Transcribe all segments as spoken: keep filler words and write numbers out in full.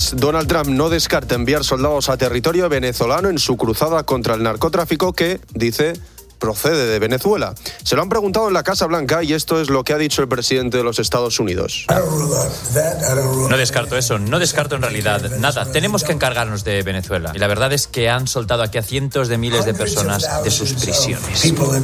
mientras Donald Trump no descarta enviar soldados a territorio venezolano en su cruzada contra el narcotráfico que, dice, procede de Venezuela. Se lo han preguntado en la Casa Blanca y esto es lo que ha dicho el presidente de los Estados Unidos. No descarto eso, no descarto en realidad nada. Tenemos que encargarnos de Venezuela. Y la verdad es que han soltado aquí a cientos de miles de personas de sus prisiones.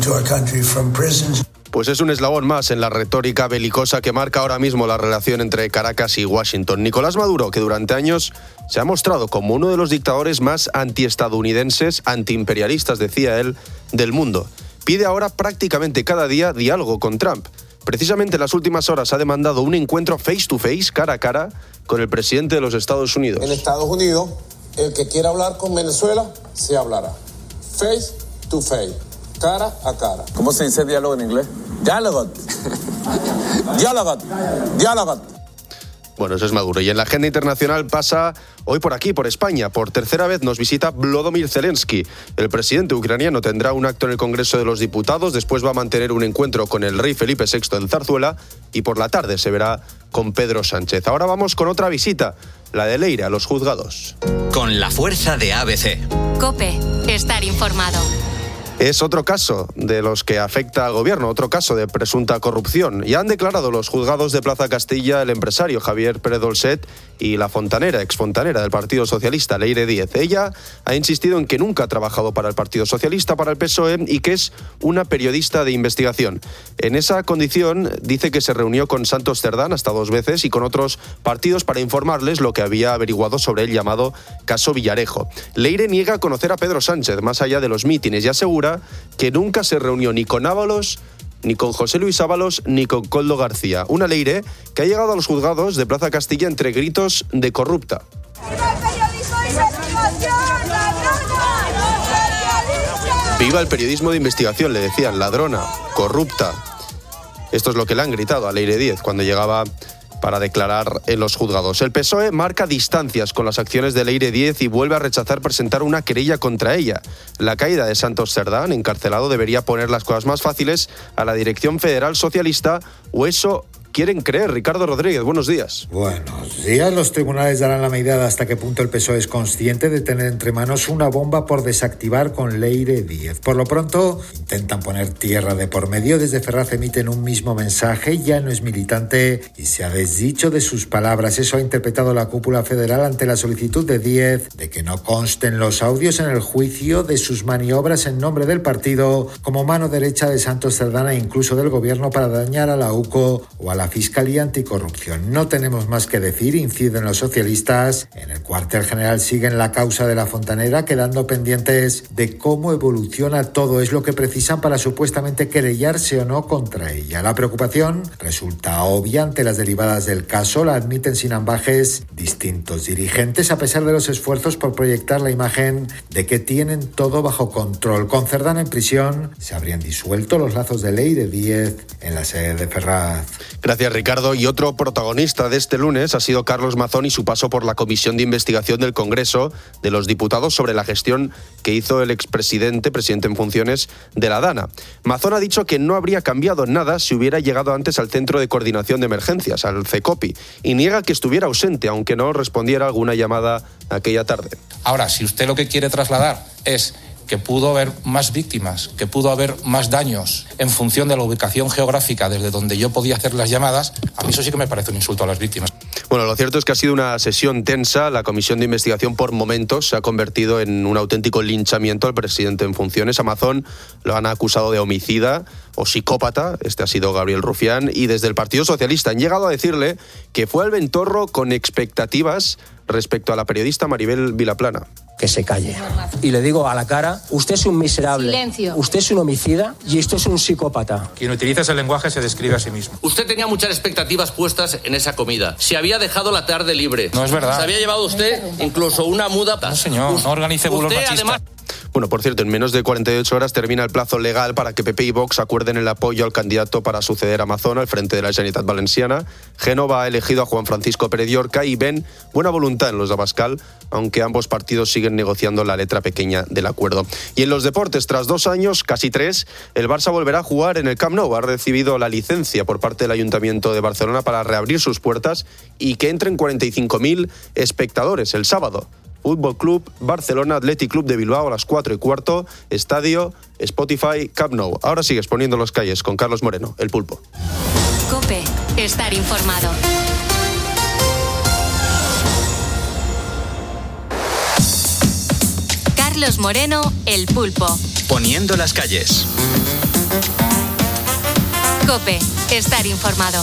Pues es un eslabón más en la retórica belicosa que marca ahora mismo la relación entre Caracas y Washington. Nicolás Maduro, que durante años se ha mostrado como uno de los dictadores más antiestadounidenses, antiimperialistas, decía él, del mundo, pide ahora prácticamente cada día diálogo con Trump. Precisamente en las últimas horas ha demandado un encuentro face to face, cara a cara, con el presidente de los Estados Unidos. En Estados Unidos, el que quiera hablar con Venezuela, se hablará. Face to face. Cara a cara. ¿Cómo se dice diálogo en inglés? Diálogo. Diálogo. Diálogo. Bueno, eso es Maduro. Y en la agenda internacional pasa hoy por aquí, por España. Por tercera vez nos visita Volodymyr Zelensky. El presidente ucraniano tendrá un acto en el Congreso de los Diputados, después va a mantener un encuentro con el rey Felipe sexto en Zarzuela y por la tarde se verá con Pedro Sánchez. Ahora vamos con otra visita, la de Leire a los juzgados. Con la fuerza de A B C. COPE. Estar informado. Es otro caso de los que afecta al gobierno, otro caso de presunta corrupción. Ya han declarado los juzgados de Plaza Castilla el empresario Javier Pérez Dolcet y la fontanera, exfontanera del Partido Socialista, Leire Díez. Ella ha insistido en que nunca ha trabajado para el Partido Socialista, para el P S O E y que es una periodista de investigación. En esa condición dice que se reunió con Santos Cerdán hasta dos veces y con otros partidos para informarles lo que había averiguado sobre el llamado caso Villarejo. Leire niega conocer a Pedro Sánchez, más allá de los mítines, y asegura que nunca se reunió ni con Ábalos, ni con José Luis Ábalos, ni con Koldo García. Una Leire que ha llegado a los juzgados de Plaza Castilla entre gritos de corrupta. ¡Viva el periodismo de investigación! Le decían, ladrona, corrupta. Esto es lo que le han gritado a Leire Díez cuando llegaba para declarar en los juzgados. El P S O E marca distancias con las acciones de Leire Díez y vuelve a rechazar presentar una querella contra ella. La caída de Santos Cerdán, encarcelado, debería poner las cosas más fáciles a la dirección federal socialista, o eso quieren creer. Ricardo Rodríguez, buenos días. Buenos días. Los tribunales darán la medida de hasta qué punto el P S O E es consciente de tener entre manos una bomba por desactivar con Leire Díez. Por lo pronto, intentan poner tierra de por medio. Desde Ferraz emiten un mismo mensaje. Ya no es militante y se ha desdicho de sus palabras. Eso ha interpretado la cúpula federal ante la solicitud de Díez de que no consten los audios en el juicio de sus maniobras en nombre del partido como mano derecha de Santos Cerdán e incluso del gobierno para dañar a la U C O o a la Fiscalía Anticorrupción. No tenemos más que decir, inciden los socialistas. En el cuartel general siguen la causa de la fontanera, quedando pendientes de cómo evoluciona todo. Es lo que precisan para supuestamente querellarse o no contra ella. La preocupación resulta obvia ante las derivadas del caso. La admiten sin ambajes distintos dirigentes, a pesar de los esfuerzos por proyectar la imagen de que tienen todo bajo control. Con Cerdán en prisión, se habrían disuelto los lazos de Leire Díez en la sede de Ferraz. Gracias, Ricardo. Y otro protagonista de este lunes ha sido Carlos Mazón y su paso por la Comisión de Investigación del Congreso de los Diputados sobre la gestión que hizo el expresidente, presidente en funciones de la DANA. Mazón ha dicho que no habría cambiado nada si hubiera llegado antes al Centro de Coordinación de Emergencias, al CECOPI, y niega que estuviera ausente, aunque no respondiera a alguna llamada aquella tarde. Ahora, si usted lo que quiere trasladar es que pudo haber más víctimas, que pudo haber más daños en función de la ubicación geográfica desde donde yo podía hacer las llamadas, a mí eso sí que me parece un insulto a las víctimas. Bueno, lo cierto es que ha sido una sesión tensa. La comisión de investigación por momentos se ha convertido en un auténtico linchamiento al presidente en funciones. A Mazón lo han acusado de homicida o psicópata, este ha sido Gabriel Rufián, y desde el Partido Socialista han llegado a decirle que fue al ventorro con expectativas respecto a la periodista Maribel Vilaplana. Que se calle. Y le digo a la cara, usted es un miserable, Silencio. Usted es un homicida y usted es un psicópata. Quien utiliza ese lenguaje se describe a sí mismo. Usted tenía muchas expectativas puestas en esa comida. Se había dejado la tarde libre. No es verdad. Se había llevado usted incluso una muda. No, señor, no organice bulos machistas. Además... Bueno, por cierto, en menos de cuarenta y ocho horas termina el plazo legal para que P P y Vox acuerden el apoyo al candidato para suceder a Mazón al frente de la Generalitat Valenciana. Génova ha elegido a Juan Francisco Pérez Llorca y ven buena voluntad en los de Abascal, aunque ambos partidos siguen negociando la letra pequeña del acuerdo. Y en los deportes, tras dos años, casi tres, el Barça volverá a jugar en el Camp Nou. Ha recibido la licencia por parte del Ayuntamiento de Barcelona para reabrir sus puertas y que entren cuarenta y cinco mil espectadores el sábado. Fútbol Club Barcelona Athletic Club de Bilbao a las cuatro y cuarto, estadio Spotify Camp Nou. Ahora sigues poniendo las calles con Carlos Moreno, el Pulpo. COPE, estar informado. Carlos Moreno, el Pulpo. Poniendo las calles. COPE, estar informado.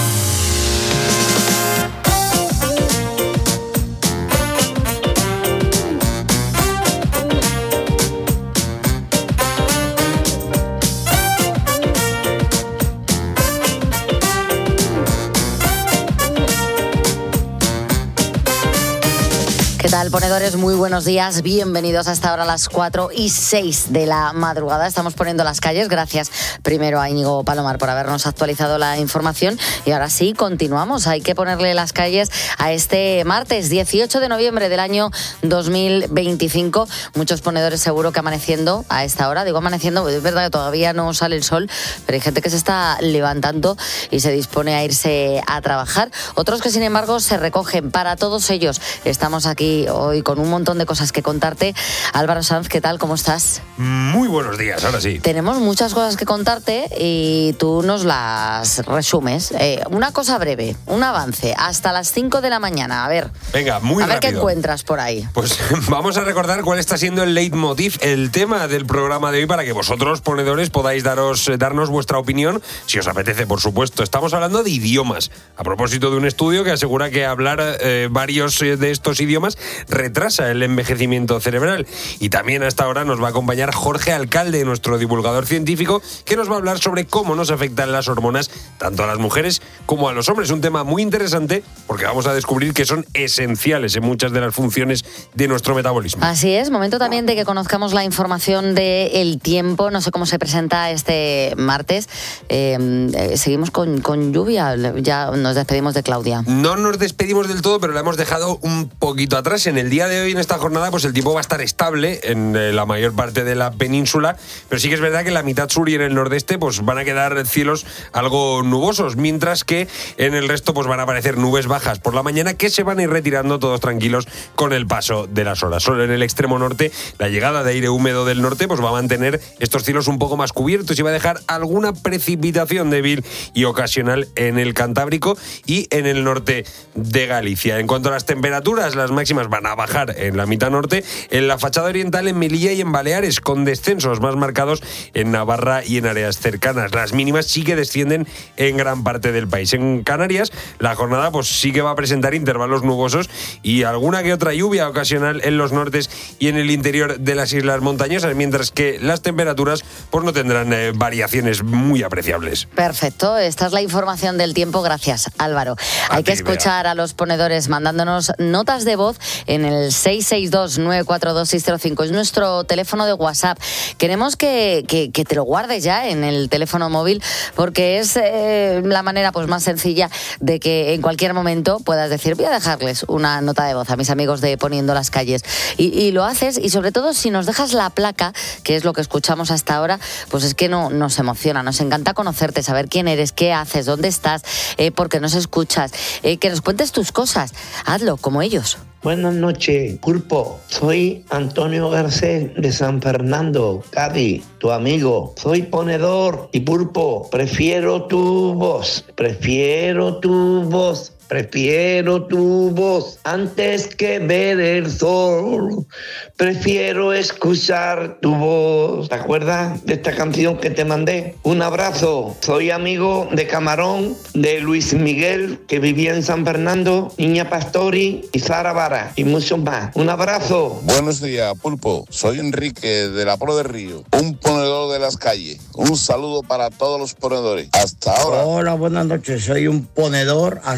¿Qué tal, ponedores? Muy buenos días. Bienvenidos hasta ahora a las cuatro y seis de la madrugada. Estamos poniendo las calles. Gracias primero a Íñigo Palomar por habernos actualizado la información. Y ahora sí, continuamos. Hay que ponerle las calles a este martes dieciocho de noviembre del año dos mil veinticinco. Muchos ponedores seguro que amaneciendo a esta hora. Digo amaneciendo, es verdad que todavía no sale el sol, pero hay gente que se está levantando y se dispone a irse a trabajar. Otros que, sin embargo, se recogen. Para todos ellos estamos aquí hoy con un montón de cosas que contarte. Álvaro Sanz, ¿qué tal? ¿Cómo estás? Muy buenos días, ahora sí. Tenemos muchas cosas que contarte y tú nos las resumes. Eh, una cosa breve, un avance, hasta las cinco de la mañana. A ver, Venga, muy a ver rápido. qué encuentras por ahí. Pues vamos a recordar cuál está siendo el leitmotiv, el tema del programa de hoy, para que vosotros, ponedores, podáis daros, darnos vuestra opinión, si os apetece, por supuesto. Estamos hablando de idiomas, a propósito de un estudio que asegura que hablar eh, varios de estos idiomas retrasa el envejecimiento cerebral. Y también hasta ahora nos va a acompañar Jorge Alcalde, nuestro divulgador científico, que nos va a hablar sobre cómo nos afectan las hormonas tanto a las mujeres como a los hombres. Un tema muy interesante porque vamos a descubrir que son esenciales en muchas de las funciones de nuestro metabolismo. Así es, momento también de que conozcamos la información del tiempo. No sé cómo se presenta este martes. Eh, eh, seguimos con, con lluvia. Ya nos despedimos de Claudia. No nos despedimos del todo, pero la hemos dejado un poquito atrás. En el día de hoy, en esta jornada, pues el tiempo va a estar estable en eh, la mayor parte de la península, pero sí que es verdad que en la mitad sur y en el nordeste pues van a quedar cielos algo nubosos, mientras que en el resto pues van a aparecer nubes bajas por la mañana que se van a ir retirando todos tranquilos con el paso de las horas. Solo en el extremo norte, la llegada de aire húmedo del norte pues va a mantener estos cielos un poco más cubiertos y va a dejar alguna precipitación débil y ocasional en el Cantábrico y en el norte de Galicia. En cuanto a las temperaturas, las máximas van a bajar en la mitad norte, en la fachada oriental, en Melilla y en Baleares, con descensos más marcados en Navarra y en áreas cercanas. Las mínimas sí que descienden en gran parte del país. En Canarias, la jornada pues sí que va a presentar intervalos nubosos y alguna que otra lluvia ocasional en los nortes y en el interior de las islas montañosas, mientras que las temperaturas pues no tendrán eh, variaciones muy apreciables. Perfecto, esta es la información del tiempo. Gracias, Álvaro. A Hay que escuchar vea. a los ponedores mandándonos notas de voz en el seis seis dos, nueve cuatro dos, seis cero cinco. Es nuestro teléfono de WhatsApp. Queremos que, que, que te lo guardes ya en el teléfono móvil porque es eh, la manera pues más sencilla de que en cualquier momento puedas decir, voy a dejarles una nota de voz a mis amigos de Poniendo las Calles. Y, y lo haces, y sobre todo si nos dejas la placa, que es lo que escuchamos hasta ahora, pues es que no, nos emociona, nos encanta conocerte, saber quién eres, qué haces, dónde estás, eh, por qué nos escuchas, eh, que nos cuentes tus cosas. Hazlo como ellos. Buenas noches, Pulpo. Soy Antonio Garcés de San Fernando, Cádiz, tu amigo. Soy ponedor y Pulpo, prefiero tu voz, prefiero tu voz. Prefiero tu voz antes que ver el sol. Prefiero escuchar tu voz. ¿Te acuerdas de esta canción que te mandé? Un abrazo. Soy amigo de Camarón, de Luis Miguel, que vivía en San Fernando, Niña Pastori y Sara Vara y muchos más. Un abrazo. Buenos días, Pulpo. Soy Enrique de la Polo de Río, un ponedor de las calles. Un saludo para todos los ponedores. Hasta ahora. Hola, buenas noches. Soy un ponedor asiduo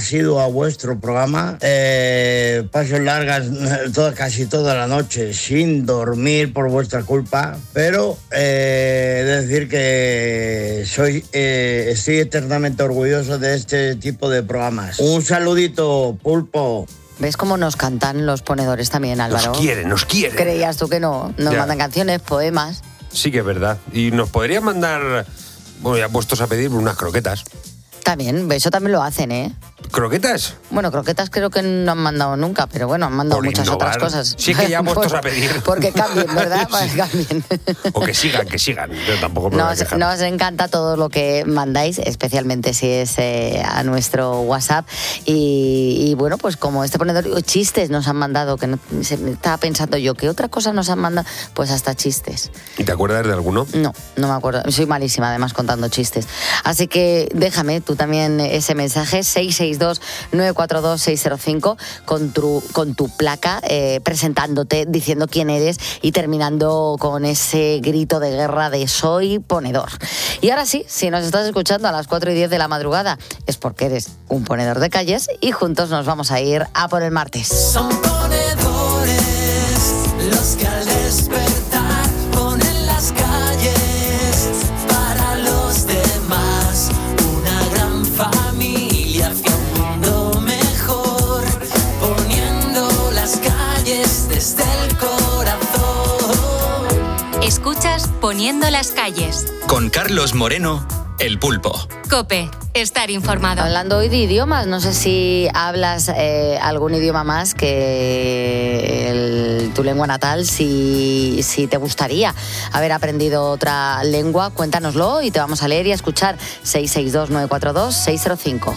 a vuestro programa. Eh, paso largas toda, casi toda la noche sin dormir por vuestra culpa, pero eh, he de decir que soy, eh, estoy eternamente orgulloso de este tipo de programas. Un saludito, Pulpo. ¿Ves cómo nos cantan los ponedores también, Álvaro? Nos quieren, nos quieren. ¿Creías tú que no? Nos Ya. mandan canciones, poemas. Sí que es verdad. Y nos podrían mandar, bueno, ya puestos a pedir unas croquetas. También, eso también lo hacen, ¿eh? ¿Croquetas? Bueno, croquetas creo que no han mandado nunca, pero bueno, han mandado Por muchas innovar. otras cosas. Sí que ya puestos Por- a pedir. Porque cambien, ¿verdad? Para que cambien. O que sigan, que sigan. Yo tampoco me voy a Nos, quejar. nos encanta todo lo que mandáis, especialmente si es eh, a nuestro WhatsApp. Y, y bueno, pues como este ponedor, chistes nos han mandado, que no, se, estaba pensando yo, ¿qué otra cosa nos han mandado? Pues hasta chistes. ¿Y te acuerdas de alguno? No, no me acuerdo. Soy malísima además contando chistes. Así que déjame tú también ese mensaje, seis seis dos, nueve cuatro dos, seis cero cinco, con tu, con tu placa, eh, presentándote, diciendo quién eres y terminando con ese grito de guerra de soy ponedor. Y ahora sí, si nos estás escuchando a las cuatro y diez de la madrugada, es porque eres un ponedor de calles y juntos nos vamos a ir a por el martes. Son ponedores los que al despertar ponen las calles para los demás. Una gran familia hacia un mundo mejor, poniendo las calles desde el corazón. Escuchas Poniendo las calles. Con Carlos Moreno, El Pulpo. COPE. Estar informado. Hablando hoy de idiomas, no sé si hablas eh, algún idioma más que el, tu lengua natal, si, si te gustaría haber aprendido otra lengua, cuéntanoslo y te vamos a leer y a escuchar. seis seis dos, nueve cuatro dos, seis cero cinco.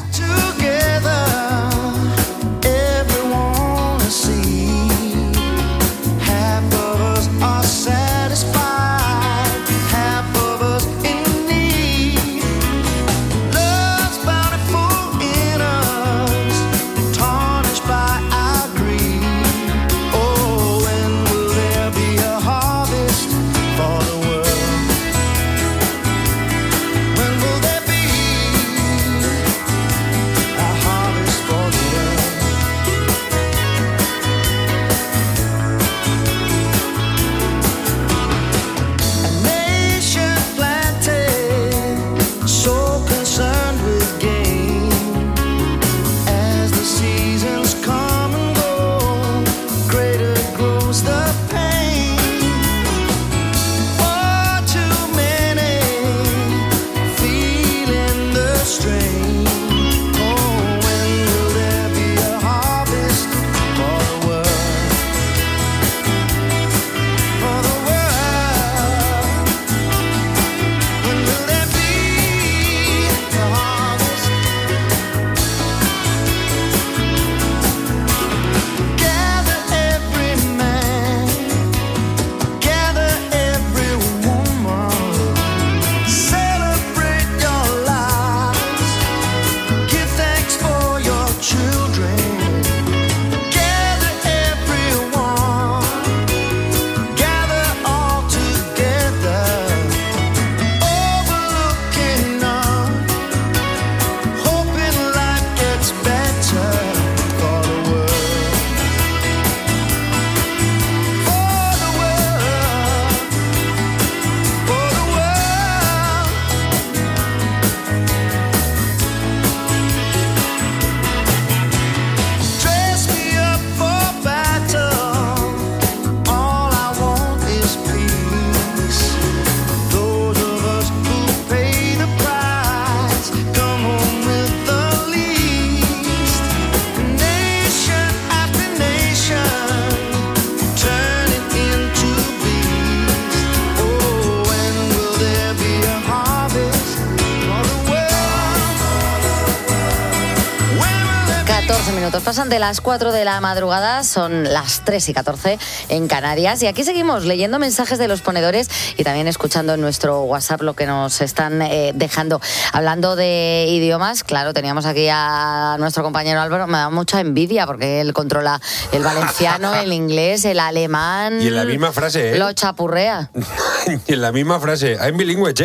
minutos pasan de las cuatro de la madrugada, son las tres y catorce en Canarias. Y aquí seguimos leyendo mensajes de los ponedores y también escuchando en nuestro WhatsApp lo que nos están eh, dejando. Hablando de idiomas, claro, teníamos aquí a nuestro compañero Álvaro, me da mucha envidia porque él controla el valenciano, el inglés, el alemán. Y en la misma frase, ¿eh? Lo chapurrea. Y en la misma frase, hay bilingüe, che.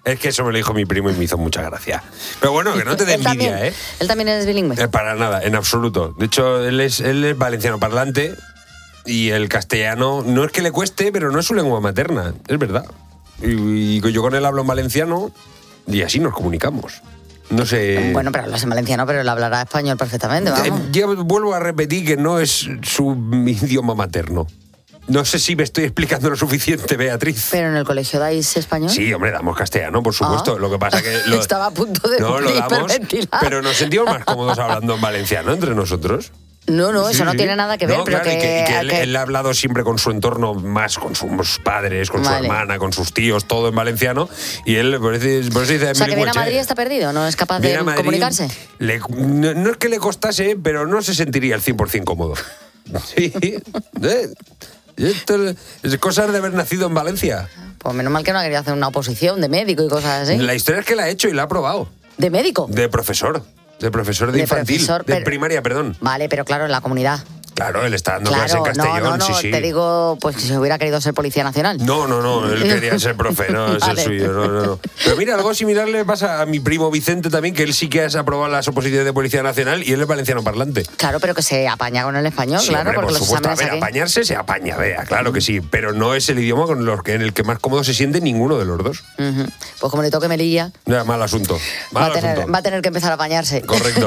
Es que eso me lo dijo mi primo y me hizo mucha gracia. Pero bueno, que no te dé Él también- envidia, ¿eh? Él también es bilingüe. Eh, Para nada, en absoluto. De hecho, él es, él es valenciano parlante y el castellano no es que le cueste, pero no es su lengua materna, es verdad. Y, y yo con él hablo en valenciano y así nos comunicamos. No sé... Bueno, pero hablas en valenciano, pero él hablará español perfectamente, Eh, vamos. ya vuelvo a repetir que no es su idioma materno. No sé si me estoy explicando lo suficiente, Beatriz. ¿Pero en el colegio dais español? Sí, hombre, damos castellano, por supuesto. Ah. Lo que pasa que... Lo, Estaba a punto de no, lo damos, hiperventilar. pero nos sentimos más cómodos hablando en valenciano entre nosotros. No, no, eso Sí, no sí. tiene nada que ver, No, pero claro, y que... que, y que él, que- él ha hablado siempre con su entorno, más con sus padres, con Vale. su hermana, con sus tíos, todo en valenciano. Y él, por eso, por eso dice... O sea, que viene a "Bilingüe, Madrid y está perdido, no es capaz viene de a Madrid, comunicarse. le- no, no es que le costase, pero no se sentiría al cien por ciento cómodo. Sí. ¿Eh? Esto es cosas de haber nacido en Valencia. Pues menos mal que no ha querido hacer una oposición de médico y cosas así. La historia es que la ha hecho y la ha aprobado. ¿De médico? De profesor. De profesor de, De infantil. profesor, de pero- primaria, perdón. Vale, pero claro, en la comunidad. Claro, él está dando clase Claro, en Castellón, no, no, no, sí, sí. te digo, pues que si hubiera querido ser policía nacional. No, no, no, él quería ser profe, no, eso Vale. es suyo, no, no, no. Pero mira, algo similar le pasa a mi primo Vicente también, que él sí que ha aprobado las oposiciones de Policía Nacional y él es valenciano parlante. Claro, pero que se apaña con el español, Sí, claro, hombre, porque por los supuesto, a exámenes ver, aquí... apañarse se apaña, vea, claro que sí, pero no es el idioma con los que, en el que más cómodo se siente ninguno de los dos. Ujú. Pues como le toque Melilla, Ya, mal asunto, va mal a, tener, asunto. va a tener que empezar a apañarse. Correcto.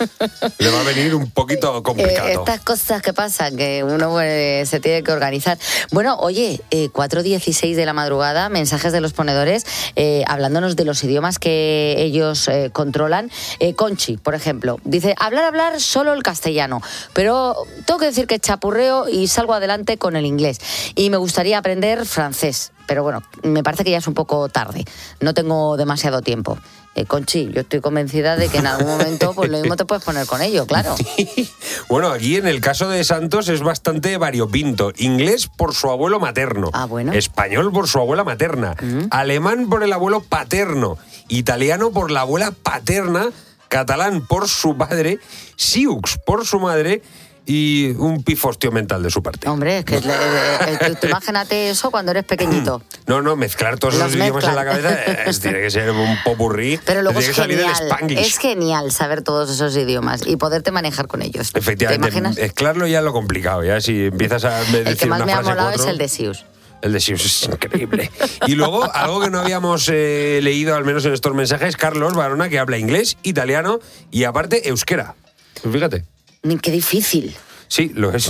Le va a venir un poquito Eh, complicado. estas cosas que pasan, que uno pues, se tiene que organizar. Bueno, oye, eh, cuatro dieciséis de la madrugada, mensajes de los ponedores, eh, hablándonos de los idiomas que ellos eh, controlan. Eh, Conchi, por ejemplo, dice, hablar, hablar solo el castellano, pero tengo que decir que chapurreo y salgo adelante con el inglés. Y me gustaría aprender francés, pero bueno, me parece que ya es un poco tarde, no tengo demasiado tiempo. Eh, Conchi, yo estoy convencida de que en algún momento pues lo mismo te puedes poner con ello, claro. Bueno, aquí en el caso de Santos es bastante variopinto. Inglés por su abuelo materno. Ah, bueno. Español por su abuela materna. Alemán por el abuelo paterno. Italiano por la abuela paterna. Catalán por su padre. Siux por su madre. Y un pifostio mental de su parte. Hombre, es que le- le- le- tú imagínate eso cuando eres pequeñito. No, no, mezclar todos Los esos idiomas en la mezclan. cabeza es, tiene que ser un popurrí. Pero luego tiene es que salir el genial, Spanglish. es genial saber todos esos idiomas y poderte manejar con ellos. Efectivamente, ¿Te imaginas? mezclarlo ya es lo complicado. Ya si empiezas a decir El que más una me ha frase molado cuatro, es el de Sius. El de Sius es increíble. Y luego, algo que no habíamos eh, leído, al menos en estos mensajes, Carlos Barona, que habla inglés, italiano y aparte euskera. Fíjate. Ni qué difícil. Sí, lo es.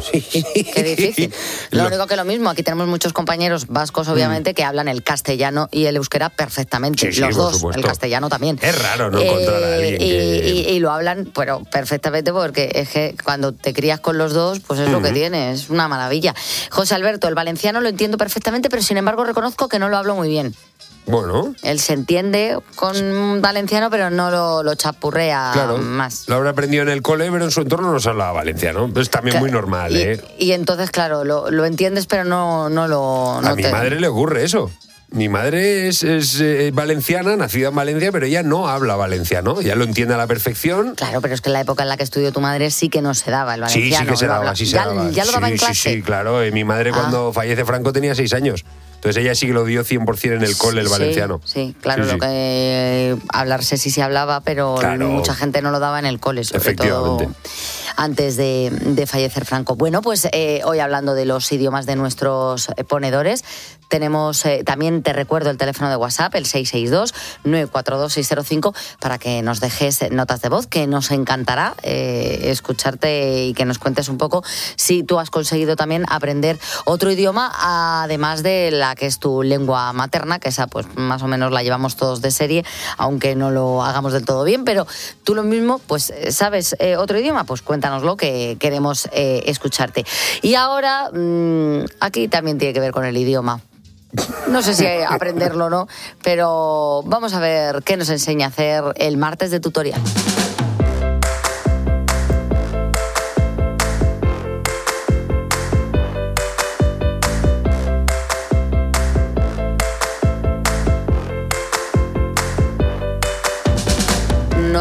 Qué difícil. Lo, Lo- único que lo mismo, aquí tenemos muchos compañeros vascos, obviamente, que hablan el castellano y el euskera perfectamente. Sí, sí, Los por dos, supuesto. el castellano también. Es raro no encontrar a alguien y, que- y- y lo hablan, pero perfectamente, porque es que cuando te crías con los dos, pues es lo que Ujú. tienes, es una maravilla. José Alberto, el valenciano lo entiendo perfectamente, pero sin embargo reconozco que no lo hablo muy bien. Bueno, Él se entiende con valenciano, pero no lo, lo chapurrea claro. más. Lo habrá aprendido en el cole, pero en su entorno no se hablaba valenciano. Es también muy normal, y, ¿eh? y entonces, claro, lo, lo entiendes, pero no, no lo... no A mi te- madre le ocurre eso. Mi madre es, es, eh, valenciana, nacida en Valencia, pero ella no habla valenciano. Ella lo entiende a la perfección. Claro, pero es que en la época en la que estudió tu madre sí que no se daba el Sí, valenciano. sí que se lo daba, habla- sí se ya, daba. ya lo daba sí, en sí, clase. sí, claro. Eh, Mi madre Ah. cuando fallece Franco tenía seis años. Entonces ella sí que lo dio cien por ciento en el cole, el Sí, valenciano. Sí, claro, Sí, lo sí. que eh, hablarse sí se hablaba, pero Claro. mucha gente no lo daba en el cole, sobre todo Efectivamente. antes de, de fallecer Franco. Bueno, pues eh, hoy hablando de los idiomas de nuestros eh, ponedores, tenemos eh, también, te recuerdo, el teléfono de WhatsApp, el seis seis dos, nueve cuatro dos, seis cero cinco, para que nos dejes eh, notas de voz, que nos encantará eh, escucharte y que nos cuentes un poco si tú has conseguido también aprender otro idioma, además de la que es tu lengua materna, que esa pues más o menos la llevamos todos de serie, aunque no lo hagamos del todo bien, pero tú lo mismo, pues sabes eh, otro idioma, pues cuéntanoslo, que queremos eh, escucharte. Y ahora, mmm, aquí también tiene que ver con el idioma. No sé si aprenderlo o no, pero vamos a ver qué nos enseña a hacer el martes de tutorial.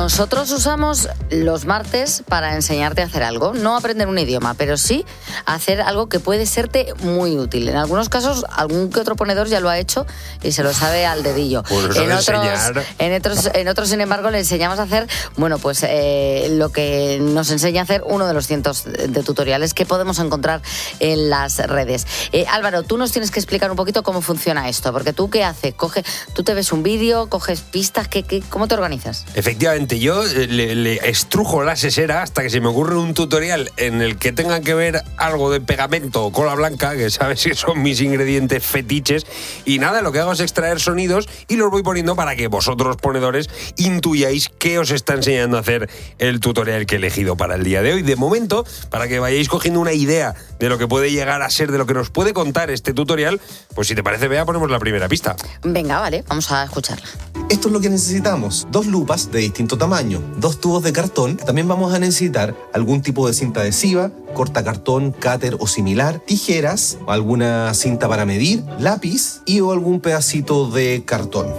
nosotros usamos los martes para enseñarte a hacer algo, no aprender un idioma, pero sí hacer algo que puede serte muy útil. En algunos casos, algún que otro ponedor ya lo ha hecho y se lo sabe al dedillo. Pues en, otros, enseñar... en, otros, en otros, sin embargo, le enseñamos a hacer, bueno, pues eh, lo que nos enseña a hacer uno de los cientos de tutoriales que podemos encontrar en las redes. Eh, Álvaro, tú nos tienes que explicar un poquito cómo funciona esto, porque tú, ¿qué haces? Coge, tú te ves un vídeo, coges pistas, ¿qué, qué, ¿cómo te organizas? Efectivamente, yo le, le estrujo la sesera hasta que se me ocurre un tutorial en el que tenga que ver algo de pegamento o cola blanca, que sabes que son mis ingredientes fetiches, y nada, lo que hago es extraer sonidos y los voy poniendo para que vosotros, ponedores, intuyáis qué os está enseñando a hacer el tutorial que he elegido para el día de hoy. De momento, para que vayáis cogiendo una idea de lo que puede llegar a ser, de lo que nos puede contar este tutorial, pues si te parece, Bea, ponemos la primera pista. Venga, vale, vamos a escucharla. Esto es lo que necesitamos: dos lupas de distinto tamaño, dos tubos de cartón. También vamos a necesitar algún tipo de cinta adhesiva, cortacartón, cúter o similar, tijeras, alguna cinta para medir, lápiz y o algún pedacito de cartón.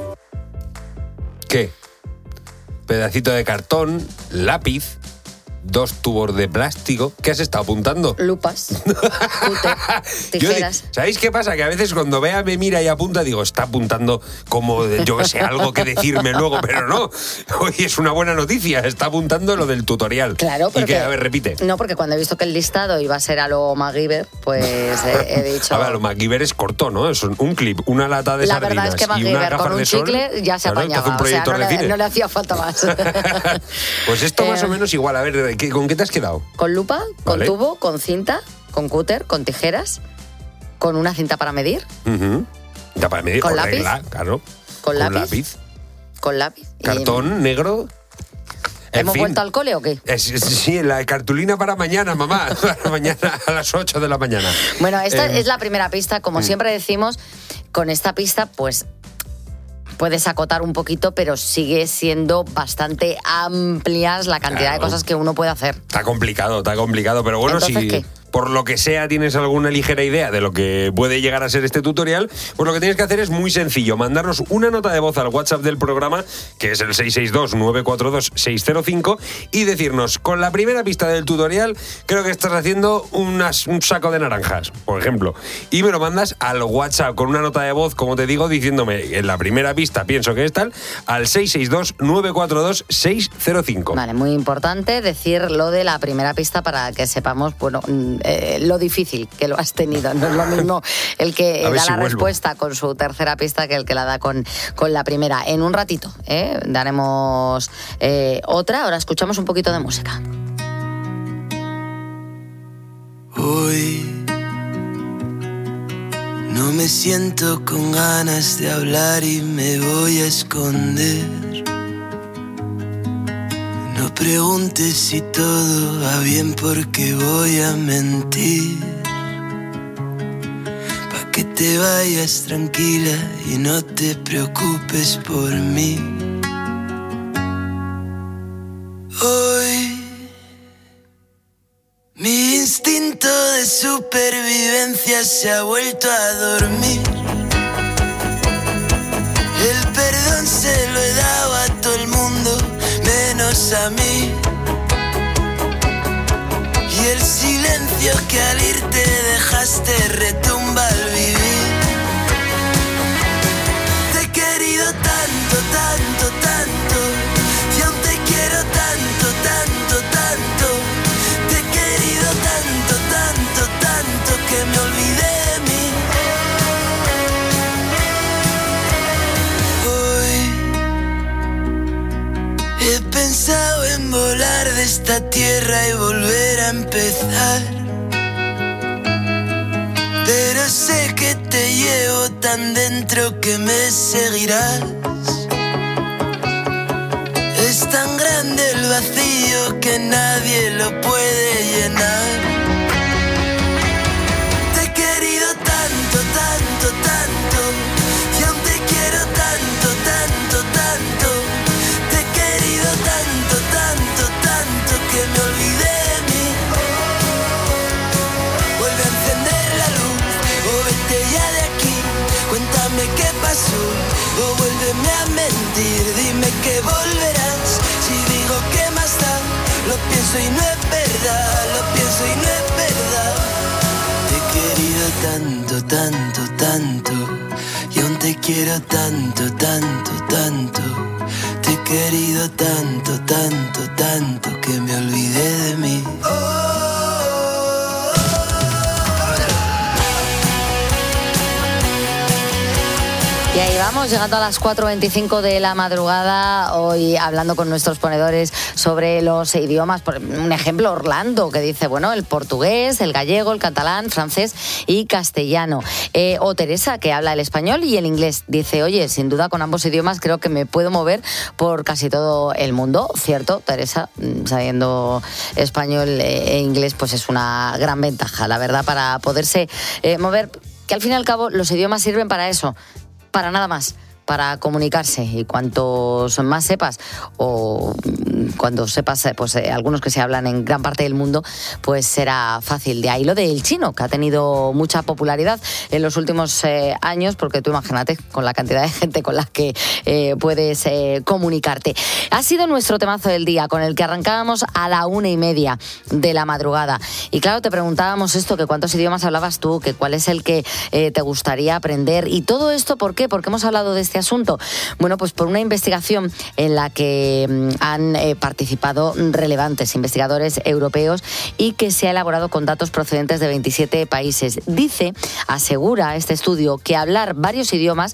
¿Qué? Pedacito de cartón, lápiz, dos tubos de plástico. ¿Qué has estado apuntando? Lupas, cúter, tijeras. Yo, ¿sabéis qué pasa? Que a veces cuando Bea me mira y apunta, digo, está apuntando como, yo que sé, algo que decirme luego, pero no. Hoy es una buena noticia, está apuntando lo del tutorial. Claro, porque... Y que, a ver, repite. No, porque cuando he visto que el listado iba a ser a lo MacGyver, pues he, he dicho... A ver, lo MacGyver es corto, ¿no? Es un clip, una lata de La sardinas verdad es que MacGyver con un chicle sol, ya se claro, apañaba, un o sea, no le, le, no le hacía falta más. Pues esto eh, más o menos igual, a ver, ¿con qué te has quedado? Con lupa, con vale. tubo, con cinta, con cúter, con tijeras, con una cinta para medir. Uh-huh. Cinta para medir, con o lápiz, regla, claro. Con, con lápiz, lápiz. Con lápiz. Cartón y... negro. En ¿Hemos fin. vuelto al cole o qué? Es, sí, la cartulina para mañana, mamá. Para mañana a las ocho de la mañana. Bueno, esta eh, es la primera pista. Como mm. siempre decimos, con esta pista, pues... puedes acotar un poquito, pero sigue siendo bastante amplias la cantidad claro. de cosas que uno puede hacer. Está complicado, está complicado, pero bueno, Entonces, si... ¿qué? Por lo que sea tienes alguna ligera idea de lo que puede llegar a ser este tutorial, pues lo que tienes que hacer es muy sencillo, mandarnos una nota de voz al WhatsApp del programa, que es el seis seis dos, nueve cuatro dos, seis cero cinco, y decirnos, con la primera pista del tutorial, creo que estás haciendo unas, un saco de naranjas, por ejemplo, y me lo mandas al WhatsApp con una nota de voz, como te digo, diciéndome, en la primera pista pienso que es tal, al seis seis dos, nueve cuatro dos, seis cero cinco. Vale, muy importante decir lo de la primera pista para que sepamos, bueno... Eh, lo difícil que lo has tenido. No es lo mismo el que da si la vuelvo. respuesta con su tercera pista que el que la da con, con la primera. En un ratito ¿eh? daremos eh, otra. Ahora escuchamos un poquito de música. Hoy no me siento con ganas de hablar y me voy a esconder. No preguntes si todo va bien porque voy a mentir. Pa' que te vayas tranquila y no te preocupes por mí. Hoy mi instinto de supervivencia se ha vuelto a dormir. El perdón se lo he dado a todo el mundo menos a mí. Y el silencio que al irte dejaste retumba al vivir. Te he querido tanto, tanto, tanto, y aún te quiero tanto, tanto, tanto. Te he querido tanto, tanto, tanto que me olvidé de mí. He pensado en volar de esta tierra y volver a empezar, pero sé que te llevo tan dentro que me seguirás. Es tan grande el vacío que nadie lo puede llenar. Te he querido tanto, tanto, tanto, y aún te quiero tanto, tanto, tanto. Tanto, tanto, tanto que me olvidé de mí. Vuelve a encender la luz o vete ya de aquí. Cuéntame qué pasó o vuélveme a mentir. Dime que volverás. Si digo pienso y no es verdad, lo pienso y no es verdad. Te he querido tanto, tanto, tanto, y aún te quiero tanto, tanto, tanto. Te he querido tanto, tanto, tanto, que me olvidé de mí. Y ahí vamos, llegando a las cuatro veinticinco de la madrugada, hoy hablando con nuestros ponedores sobre los idiomas. Por un ejemplo, Orlando, que dice, bueno, el portugués, el gallego, el catalán, francés y castellano. Eh, o Teresa, que habla el español y el inglés. Dice, oye, sin duda con ambos idiomas creo que me puedo mover por casi todo el mundo. Cierto, Teresa, sabiendo español e inglés, pues es una gran ventaja, la verdad, para poderse eh, mover, que al fin y al cabo los idiomas sirven para eso, para nada más, para comunicarse, y cuantos más sepas, o cuando sepas pues eh, algunos que se hablan en gran parte del mundo, pues será fácil. De ahí lo del chino, que ha tenido mucha popularidad en los últimos eh, años, porque tú imagínate con la cantidad de gente con la que eh, puedes eh, comunicarte. Ha sido nuestro temazo del día, con el que arrancábamos a la una y media de la madrugada. Y claro, te preguntábamos esto, que cuántos idiomas hablabas tú, que cuál es el que eh, te gustaría aprender, y todo esto, ¿por qué? Porque hemos hablado de este asunto. Bueno, pues por una investigación en la que mm, han eh, participado relevantes investigadores europeos y que se ha elaborado con datos procedentes de veintisiete países. Dice, asegura este estudio, que hablar varios idiomas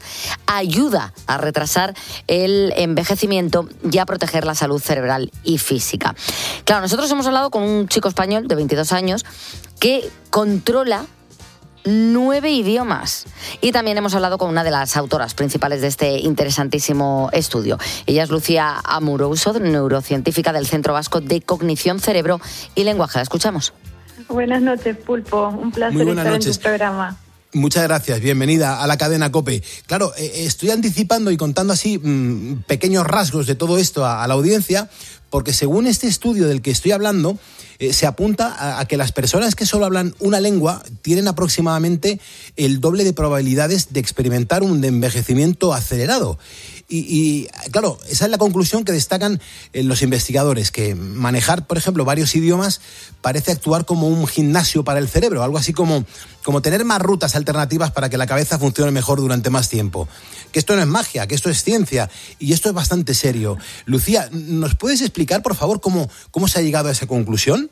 ayuda a retrasar el envejecimiento y a proteger la salud cerebral y física. Claro, nosotros hemos hablado con un chico español de veintidós años que controla nueve idiomas. Y también hemos hablado con una de las autoras principales de este interesantísimo estudio. Ella es Lucía Amoroso, neurocientífica del Centro Vasco de Cognición, Cerebro y Lenguaje. La escuchamos. Buenas noches, Pulpo. Un placer estar noches. en tu programa. Muchas gracias, bienvenida a la cadena COPE. Claro, eh, estoy anticipando y contando así mmm, pequeños rasgos de todo esto a, a la audiencia, porque según este estudio del que estoy hablando, eh, se apunta a, a que las personas que solo hablan una lengua tienen aproximadamente el doble de probabilidades de experimentar un envejecimiento acelerado. Y, y claro, esa es la conclusión que destacan eh, los investigadores, que manejar, por ejemplo, varios idiomas parece actuar como un gimnasio para el cerebro, algo así como, como tener más rutas alternativas para que la cabeza funcione mejor durante más tiempo. Que esto no es magia, que esto es ciencia, y esto es bastante serio. Lucía, ¿nos puedes explicar, por favor, cómo, cómo se ha llegado a esa conclusión?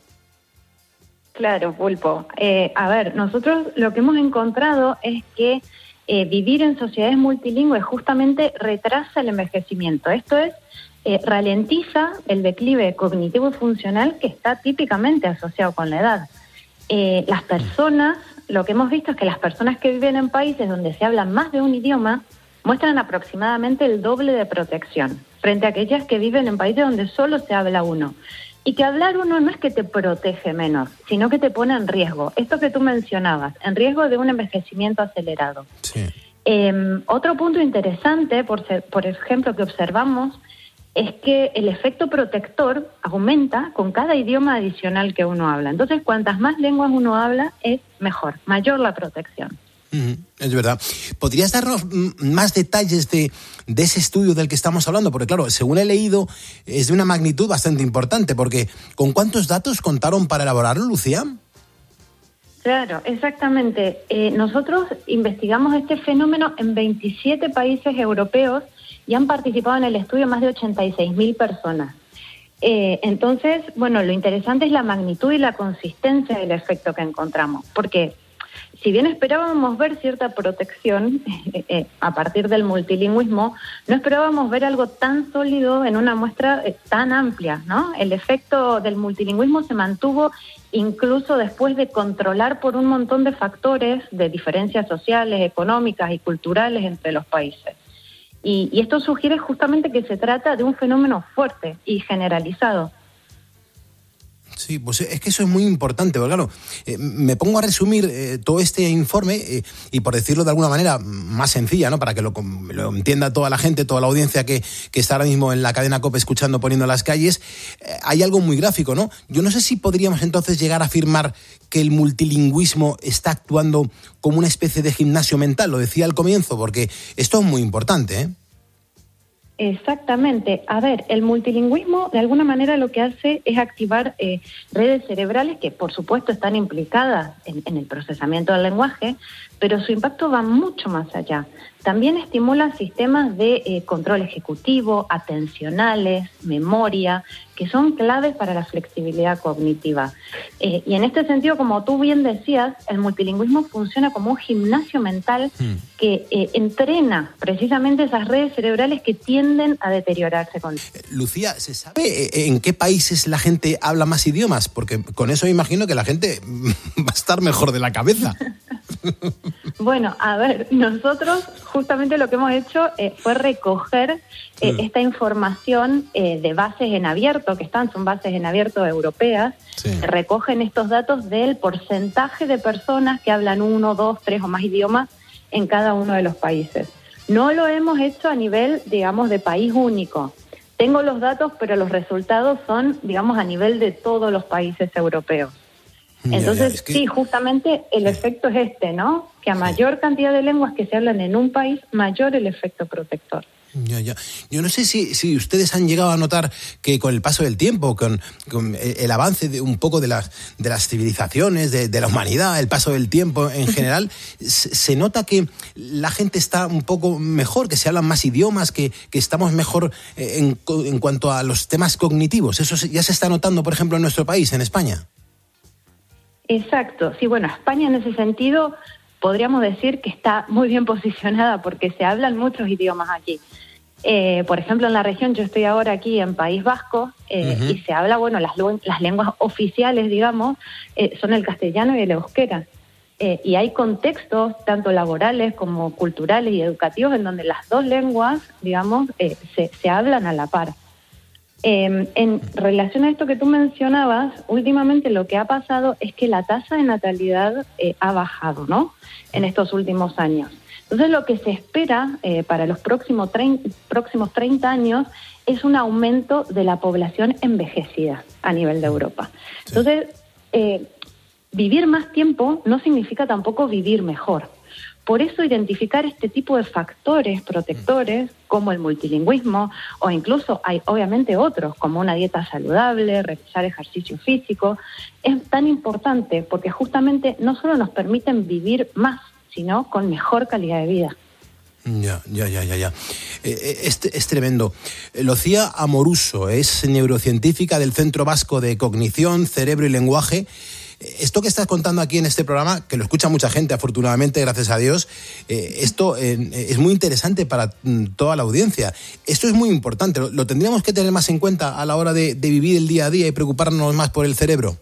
Claro, Pulpo. Eh, a ver, nosotros lo que hemos encontrado es que Eh, vivir en sociedades multilingües justamente retrasa el envejecimiento. Esto es, eh, ralentiza el declive cognitivo y funcional que está típicamente asociado con la edad. Eh, las personas, lo que hemos visto es que las personas que viven en países donde se habla más de un idioma muestran aproximadamente el doble de protección frente a aquellas que viven en países donde solo se habla uno. Y que hablar uno no es que te protege menos, sino que te pone en riesgo. Esto que tú mencionabas, en riesgo de un envejecimiento acelerado. Sí. Eh, otro punto interesante, por, ser, por ejemplo, que observamos, es que el efecto protector aumenta con cada idioma adicional que uno habla. Entonces, cuantas más lenguas uno habla, es mejor, mayor la protección. Es verdad. ¿Podrías darnos más detalles de, de ese estudio del que estamos hablando? Porque claro, según he leído, es de una magnitud bastante importante, porque ¿con cuántos datos contaron para elaborarlo, Lucía? Claro, exactamente. Eh, nosotros investigamos este fenómeno en veintisiete países europeos y han participado en el estudio más de ochenta y seis mil personas. Eh, entonces, bueno, lo interesante es la magnitud y la consistencia del efecto que encontramos, porque si bien esperábamos ver cierta protección eh, eh, a partir del multilingüismo, no esperábamos ver algo tan sólido en una muestra eh, tan amplia, ¿no? El efecto del multilingüismo se mantuvo incluso después de controlar por un montón de factores de diferencias sociales, económicas y culturales entre los países. Y, y esto sugiere justamente que se trata de un fenómeno fuerte y generalizado. Sí, pues es que eso es muy importante, porque claro, eh, me pongo a resumir eh, todo este informe eh, y por decirlo de alguna manera más sencilla, ¿no? Para que lo, lo entienda toda la gente, toda la audiencia que, que está ahora mismo en la cadena COPE escuchando Poniendo las Calles, eh, hay algo muy gráfico, ¿no? Yo no sé si podríamos entonces llegar a afirmar que el multilingüismo está actuando como una especie de gimnasio mental, lo decía al comienzo, porque esto es muy importante, ¿eh? Exactamente. A ver, el multilingüismo de alguna manera lo que hace es activar eh, redes cerebrales que por supuesto están implicadas en, en el procesamiento del lenguaje, pero su impacto va mucho más allá. También estimula sistemas de eh, control ejecutivo, atencionales, memoria, que son claves para la flexibilidad cognitiva. Eh, y en este sentido, como tú bien decías, el multilingüismo funciona como un gimnasio mental mm. que eh, entrena precisamente esas redes cerebrales que tienden a deteriorarse con... Lucía, ¿se sabe en qué países la gente habla más idiomas? Porque con eso me imagino que la gente va a estar mejor de la cabeza. Bueno, a ver, nosotros justamente lo que hemos hecho eh, fue recoger eh, mm. esta información eh, de bases en abierto, que están, son bases en abierto europeas, sí. que recogen estos datos del porcentaje de personas que hablan uno, dos, tres o más idiomas en cada uno de los países. No lo hemos hecho a nivel, digamos, de país único. Tengo los datos, pero los resultados son, digamos, a nivel de todos los países europeos. Entonces, ya, ya, es que... sí, justamente el efecto es este, ¿no? Que a mayor cantidad de lenguas que se hablan en un país, mayor el efecto protector. Ya, ya. Yo no sé si, si ustedes han llegado a notar que con el paso del tiempo, con, con el avance de un poco de las, de las civilizaciones, de, de la humanidad, el paso del tiempo en general, se, se nota que la gente está un poco mejor, que se hablan más idiomas, que, que estamos mejor en, en cuanto a los temas cognitivos. ¿Eso ya se está notando, por ejemplo, en nuestro país, en España? Exacto. Sí, bueno, España en ese sentido podríamos decir que está muy bien posicionada porque se hablan muchos idiomas aquí. Eh, por ejemplo, en la región, yo estoy ahora aquí en País Vasco eh, uh-huh. y se habla, bueno, las, las lenguas oficiales, digamos, eh, son el castellano y el euskera. Eh, y hay contextos, tanto laborales como culturales y educativos, en donde las dos lenguas, digamos, eh, se, se hablan a la par. Eh, en relación a esto que tú mencionabas, últimamente lo que ha pasado es que la tasa de natalidad eh, ha bajado, ¿no?, en estos últimos años. Entonces, lo que se espera eh, para los próximos, treinta, próximos treinta años es un aumento de la población envejecida a nivel de Europa. Entonces, eh, vivir más tiempo no significa tampoco vivir mejor. Por eso, identificar este tipo de factores protectores, como el multilingüismo, o incluso hay obviamente otros, como una dieta saludable, realizar ejercicio físico, es tan importante porque justamente no solo nos permiten vivir más, sino con mejor calidad de vida. Ya, ya, ya, ya, ya. Eh, es, es tremendo. Lucía Amoruso es neurocientífica del Centro Vasco de Cognición, Cerebro y Lenguaje. Esto que estás contando aquí en este programa, que lo escucha mucha gente, afortunadamente, gracias a Dios, eh, esto eh, es muy interesante para mm, toda la audiencia. Esto es muy importante, lo, lo tendríamos que tener más en cuenta a la hora de, de vivir el día a día y preocuparnos más por el cerebro.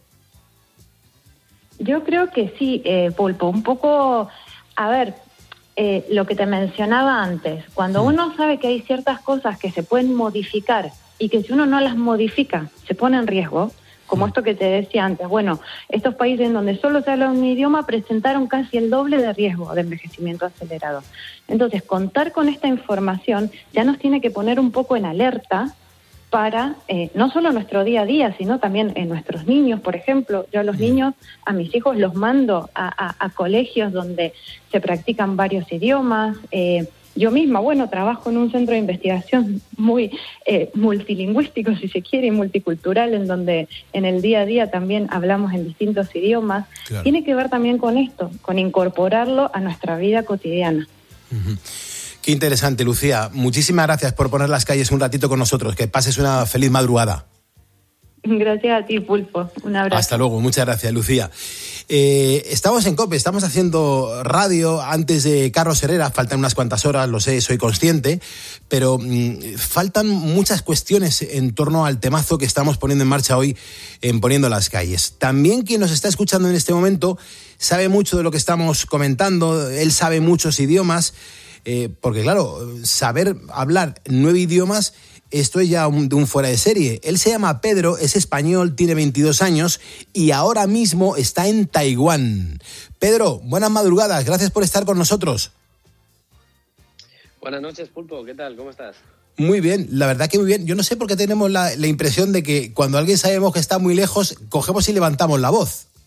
Yo creo que sí, eh, Pulpo, un poco, a ver, eh, lo que te mencionaba antes, cuando mm. uno sabe que hay ciertas cosas que se pueden modificar y que si uno no las modifica se pone en riesgo, como esto que te decía antes, bueno, estos países en donde solo se habla un idioma presentaron casi el doble de riesgo de envejecimiento acelerado. Entonces, contar con esta información ya nos tiene que poner un poco en alerta para eh, no solo nuestro día a día, sino también en nuestros niños, por ejemplo. Yo a los niños, a mis hijos los mando a, a, a colegios donde se practican varios idiomas. Eh, Yo misma, bueno, trabajo en un centro de investigación muy eh, multilingüístico, si se quiere, y multicultural, en donde en el día a día también hablamos en distintos idiomas. Claro. Tiene que ver también con esto, con incorporarlo a nuestra vida cotidiana. Uh-huh. Qué interesante, Lucía. Muchísimas gracias por poner las calles un ratito con nosotros. Que pases una feliz madrugada. Gracias a ti, Pulpo. Un abrazo. Hasta luego. Muchas gracias, Lucía. Eh, estamos en COPE, estamos haciendo radio antes de Carlos Herrera. Faltan unas cuantas horas, lo sé, soy consciente, pero mmm, faltan muchas cuestiones en torno al temazo que estamos poniendo en marcha hoy en Poniendo las Calles. También quien nos está escuchando en este momento sabe mucho de lo que estamos comentando, él sabe muchos idiomas, eh, porque claro, saber hablar nueve idiomas, esto es ya un, de un fuera de serie. Él se llama Pedro, es español, tiene veintidós años y ahora mismo está en Taiwán. Pedro, buenas madrugadas, gracias por estar con nosotros. Buenas noches, Pulpo, ¿qué tal? ¿Cómo estás? Muy bien, la verdad que muy bien. Yo no sé por qué tenemos la, la impresión de que cuando alguien sabemos que está muy lejos, cogemos y levantamos la voz.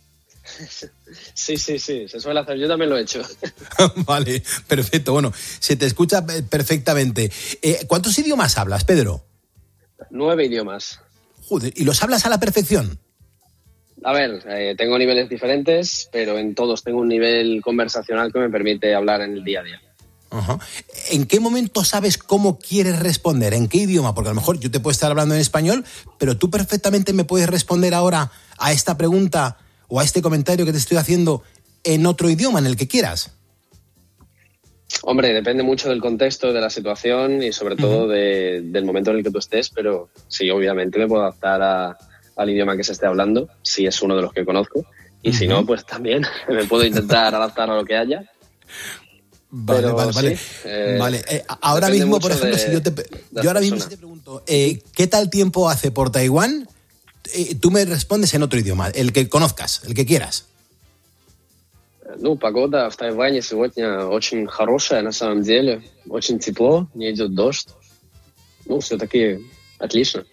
Sí, sí, sí, se suele hacer. Yo también lo he hecho. Vale, perfecto. Bueno, se te escucha perfectamente. Eh, ¿Cuántos idiomas hablas, Pedro? Nueve idiomas. Joder, ¿y los hablas a la perfección? A ver, eh, tengo niveles diferentes, pero en todos tengo un nivel conversacional que me permite hablar en el día a día. Ajá. ¿En qué momento sabes cómo quieres responder? ¿En qué idioma? Porque a lo mejor yo te puedo estar hablando en español, pero tú perfectamente me puedes responder ahora a esta pregunta o a este comentario que te estoy haciendo en otro idioma, en el que quieras. Hombre, depende mucho del contexto, de la situación y sobre todo uh-huh. de, del momento en el que tú estés, pero sí, obviamente me puedo adaptar a, al idioma que se esté hablando, si es uno de los que conozco, y uh-huh. si no, pues también me puedo intentar adaptar a lo que haya. Vale, Pero, vale, vale. Sí, eh, vale. Eh, ahora mismo, por ejemplo, de, si yo te, yo ahora mismo si te pregunto, eh, ¿qué tal tiempo hace por Taiwán? Eh, tú me respondes en otro idioma, el que conozcas, el que quieras. Ну, погода в Тайване сегодня очень хорошая, на самом деле. Очень тепло, не идет дождь. Ну, все-таки отлично.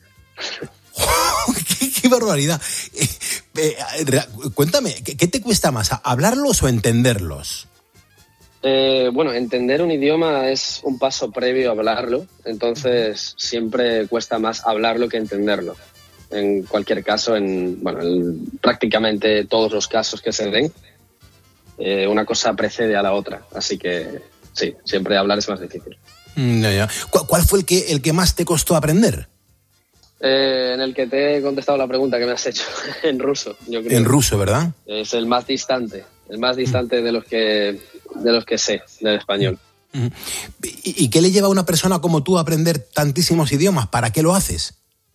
qué, qué barbaridad. Eh, eh, cuéntame, ¿qué, ¿qué te cuesta más, hablarlos o entenderlos? Eh, bueno, entender un idioma es un paso previo a hablarlo, entonces siempre cuesta más hablarlo que entenderlo. En cualquier caso, en bueno, en prácticamente todos los casos que se den, eh, una cosa precede a la otra, así que sí, siempre hablar es más difícil. No, ya. ¿Cuál, ¿Cuál fue el que, el que más te costó aprender? Eh, en el que te he contestado la pregunta que me has hecho, en ruso, yo creo. En ruso, ¿verdad? Es el más distante, el más distante de los que... de los que sé, del español. ¿Y, ¿Y qué le lleva a una persona como tú a aprender tantísimos idiomas? ¿Para qué lo haces?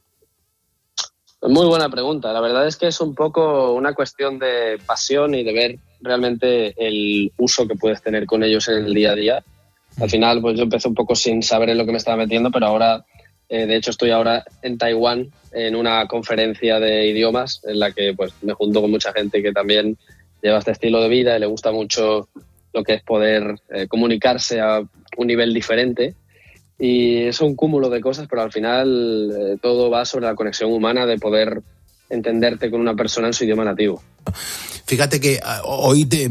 Muy buena pregunta. La verdad es que es un poco una cuestión de pasión y de ver realmente el uso que puedes tener con ellos en el día a día. Al final, pues yo empecé un poco sin saber en lo que me estaba metiendo, pero ahora, eh, de hecho, estoy ahora en Taiwán en una conferencia de idiomas en la que pues me junto con mucha gente que también lleva este estilo de vida y le gusta mucho lo que es poder eh, comunicarse a un nivel diferente, y es un cúmulo de cosas, pero al final eh, todo va sobre la conexión humana de poder entenderte con una persona en su idioma nativo. Fíjate que hoy de,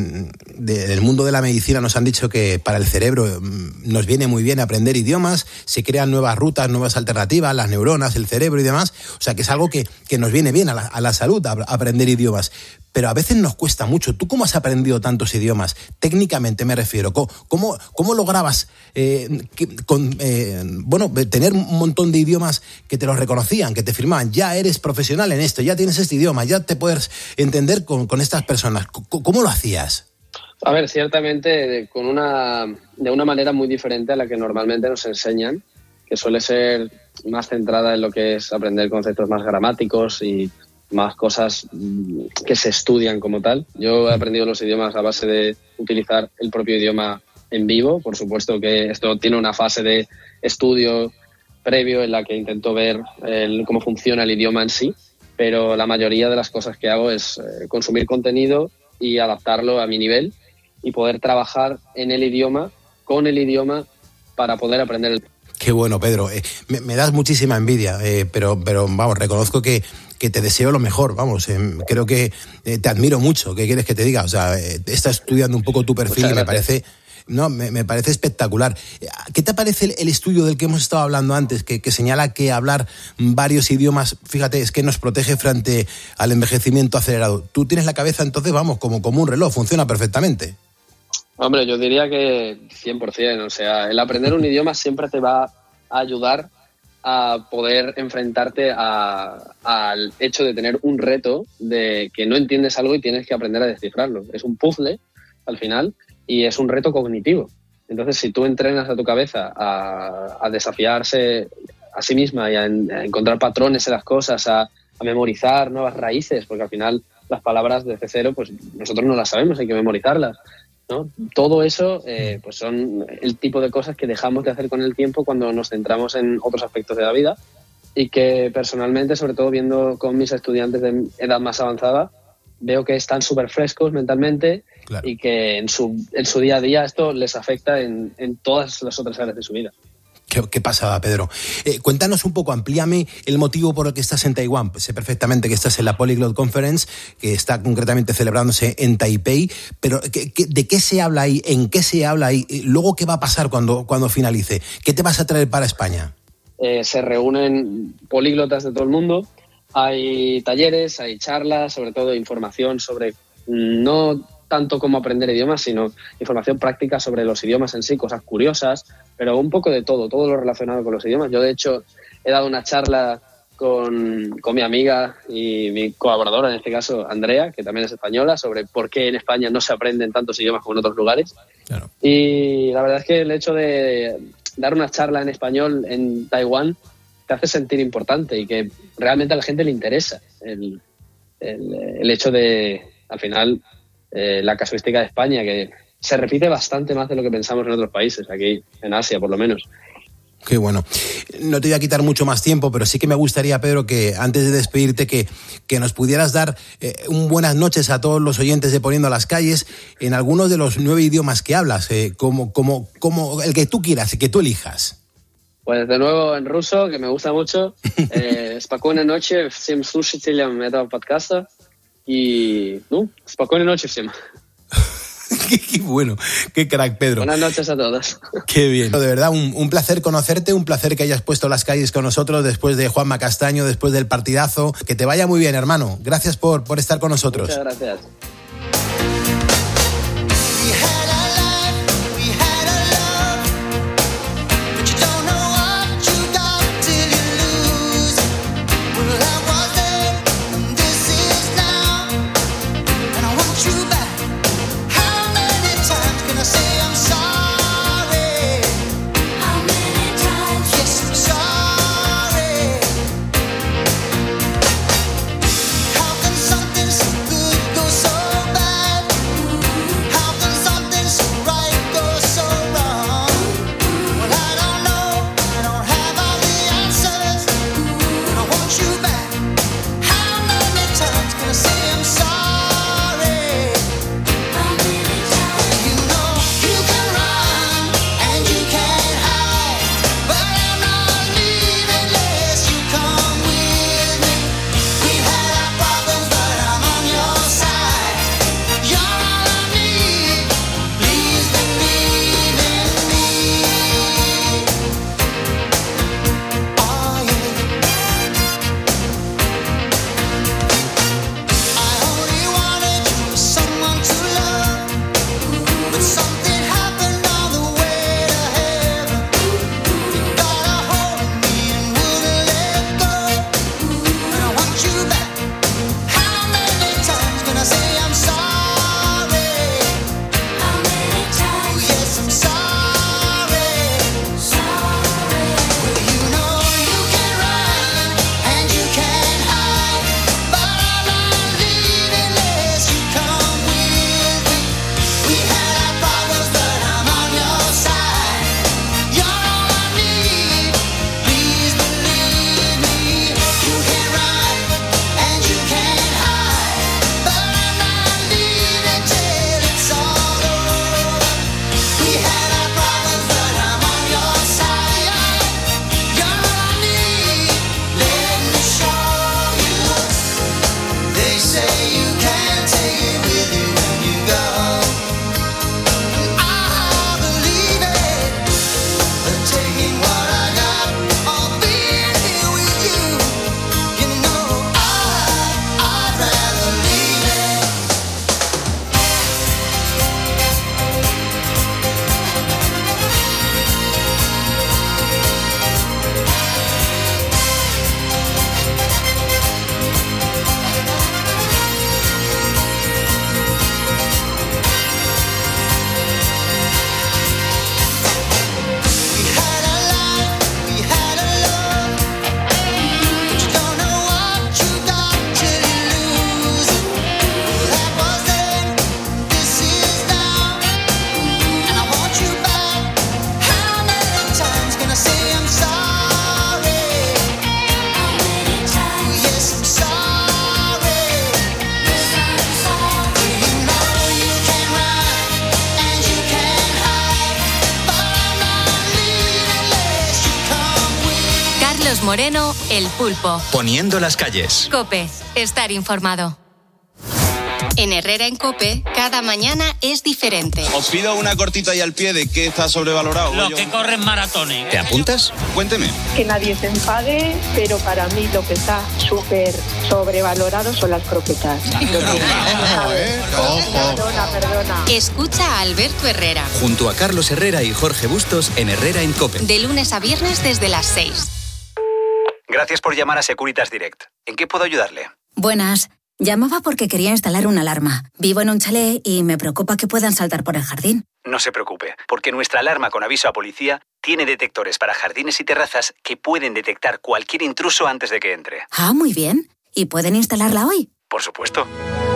de, del mundo de la medicina nos han dicho que para el cerebro nos viene muy bien aprender idiomas, se crean nuevas rutas, nuevas alternativas, las neuronas, el cerebro y demás, o sea que es algo que, que nos viene bien a la, a la salud, a aprender idiomas. Pero a veces nos cuesta mucho. ¿Tú cómo has aprendido tantos idiomas? Técnicamente me refiero. ¿Cómo, cómo lograbas eh, que, con, eh, bueno, tener un montón de idiomas que te los reconocían, que te firmaban? Ya eres profesional en esto, ya tienes este idioma, ya te puedes entender con, con estas personas. ¿Cómo, ¿Cómo lo hacías? A ver, ciertamente con una, de una manera muy diferente a la que normalmente nos enseñan, que suele ser más centrada en lo que es aprender conceptos más gramáticos y más cosas que se estudian como tal. Yo he aprendido los idiomas a base de utilizar el propio idioma en vivo. Por supuesto que esto tiene una fase de estudio previo en la que intento ver el, cómo funciona el idioma en sí, pero la mayoría de las cosas que hago es eh, consumir contenido y adaptarlo a mi nivel y poder trabajar en el idioma, con el idioma, para poder aprender el... Qué bueno, Pedro. Eh, me, me das muchísima envidia, eh, pero, pero vamos, reconozco que, que te deseo lo mejor, vamos. Eh, creo que eh, te admiro mucho. ¿Qué quieres que te diga? O sea, eh, estás estudiando un poco tu perfil y me parece, no, me, me parece espectacular. ¿Qué te parece el, el estudio del que hemos estado hablando antes, que, que señala que hablar varios idiomas, fíjate, es que nos protege frente al envejecimiento acelerado? Tú tienes la cabeza, entonces, vamos, como, como un reloj, funciona perfectamente. Hombre, yo diría que cien por ciento. O sea, el aprender un idioma siempre te va a ayudar a poder enfrentarte a, al hecho de tener un reto de que no entiendes algo y tienes que aprender a descifrarlo. Es un puzzle, al final, y es un reto cognitivo. Entonces, si tú entrenas a tu cabeza a, a desafiarse a sí misma y a, en, a encontrar patrones en las cosas, a, a memorizar nuevas raíces, porque al final las palabras desde cero, pues nosotros no las sabemos, hay que memorizarlas, ¿no? Todo eso eh, pues son el tipo de cosas que dejamos de hacer con el tiempo cuando nos centramos en otros aspectos de la vida, y que personalmente, sobre todo viendo con mis estudiantes de edad más avanzada, veo que están súper frescos mentalmente, claro, y que en su, en su día a día esto les afecta en, en todas las otras áreas de su vida. Qué, qué pasada, Pedro. Eh, cuéntanos un poco, amplíame el motivo por el que estás en Taiwán. Pues sé perfectamente que estás en la Polyglot Conference, que está concretamente celebrándose en Taipei, pero ¿qué, qué, ¿de qué se habla ahí? ¿En qué se habla ahí? Luego, ¿qué va a pasar cuando, cuando finalice? ¿Qué te vas a traer para España? Eh, se reúnen políglotas de todo el mundo, hay talleres, hay charlas, sobre todo información sobre no tanto cómo aprender idiomas, sino información práctica sobre los idiomas en sí, cosas curiosas, pero un poco de todo, todo lo relacionado con los idiomas. Yo, de hecho, he dado una charla con, con mi amiga y mi colaboradora, en este caso, Andrea, que también es española, sobre por qué en España no se aprenden tantos idiomas como en otros lugares. Claro. Y la verdad es que el hecho de dar una charla en español en Taiwán te hace sentir importante y que realmente a la gente le interesa el, el, el hecho de, al final, eh, la casuística de España, que se repite bastante más de lo que pensamos en otros países, aquí en Asia por lo menos. Qué bueno. No te voy a quitar mucho más tiempo, pero sí que me gustaría, Pedro, que antes de despedirte, que, que nos pudieras dar eh, un buenas noches a todos los oyentes de Poniendo las Calles en algunos de los nueve idiomas que hablas, eh, como, como, como el que tú quieras, que tú elijas. Pues de nuevo en ruso, que me gusta mucho. Eh, Спокойной ночи всем слушателям этого подкаста. Y, no, Спокойной ночи всем. qué, qué bueno, qué crack, Pedro. Buenas noches a todos. Qué bien. De verdad, un, un placer conocerte, un placer que hayas puesto las calles con nosotros después de Juanma Castaño, después del partidazo. Que te vaya muy bien, hermano. Gracias por, por estar con nosotros. Muchas gracias. So Moreno, El Pulpo. Poniendo las calles. COPE. Estar informado. En Herrera en COPE, cada mañana es diferente. Os pido una cortita y al pie de qué está sobrevalorado. Los que corren maratones. ¿Te apuntas? Cuénteme. Que nadie se enfade, pero para mí lo que está súper sobrevalorado son las croquetas. Perdona, perdona. Escucha a Alberto Herrera. Junto a Carlos Herrera y Jorge Bustos en Herrera en COPE. De lunes a viernes desde las seis. Gracias por llamar a Securitas Direct. ¿En qué puedo ayudarle? Buenas. Llamaba porque quería instalar una alarma. Vivo en un chalet y me preocupa que puedan saltar por el jardín. No se preocupe, porque nuestra alarma con aviso a policía tiene detectores para jardines y terrazas que pueden detectar cualquier intruso antes de que entre. Ah, muy bien. ¿Y pueden instalarla hoy? Por supuesto.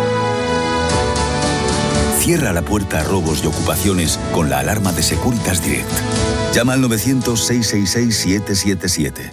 Cierra la puerta a robos y ocupaciones con la alarma de Securitas Direct. Llama al novecientos, seiscientos sesenta y seis, siete siete siete.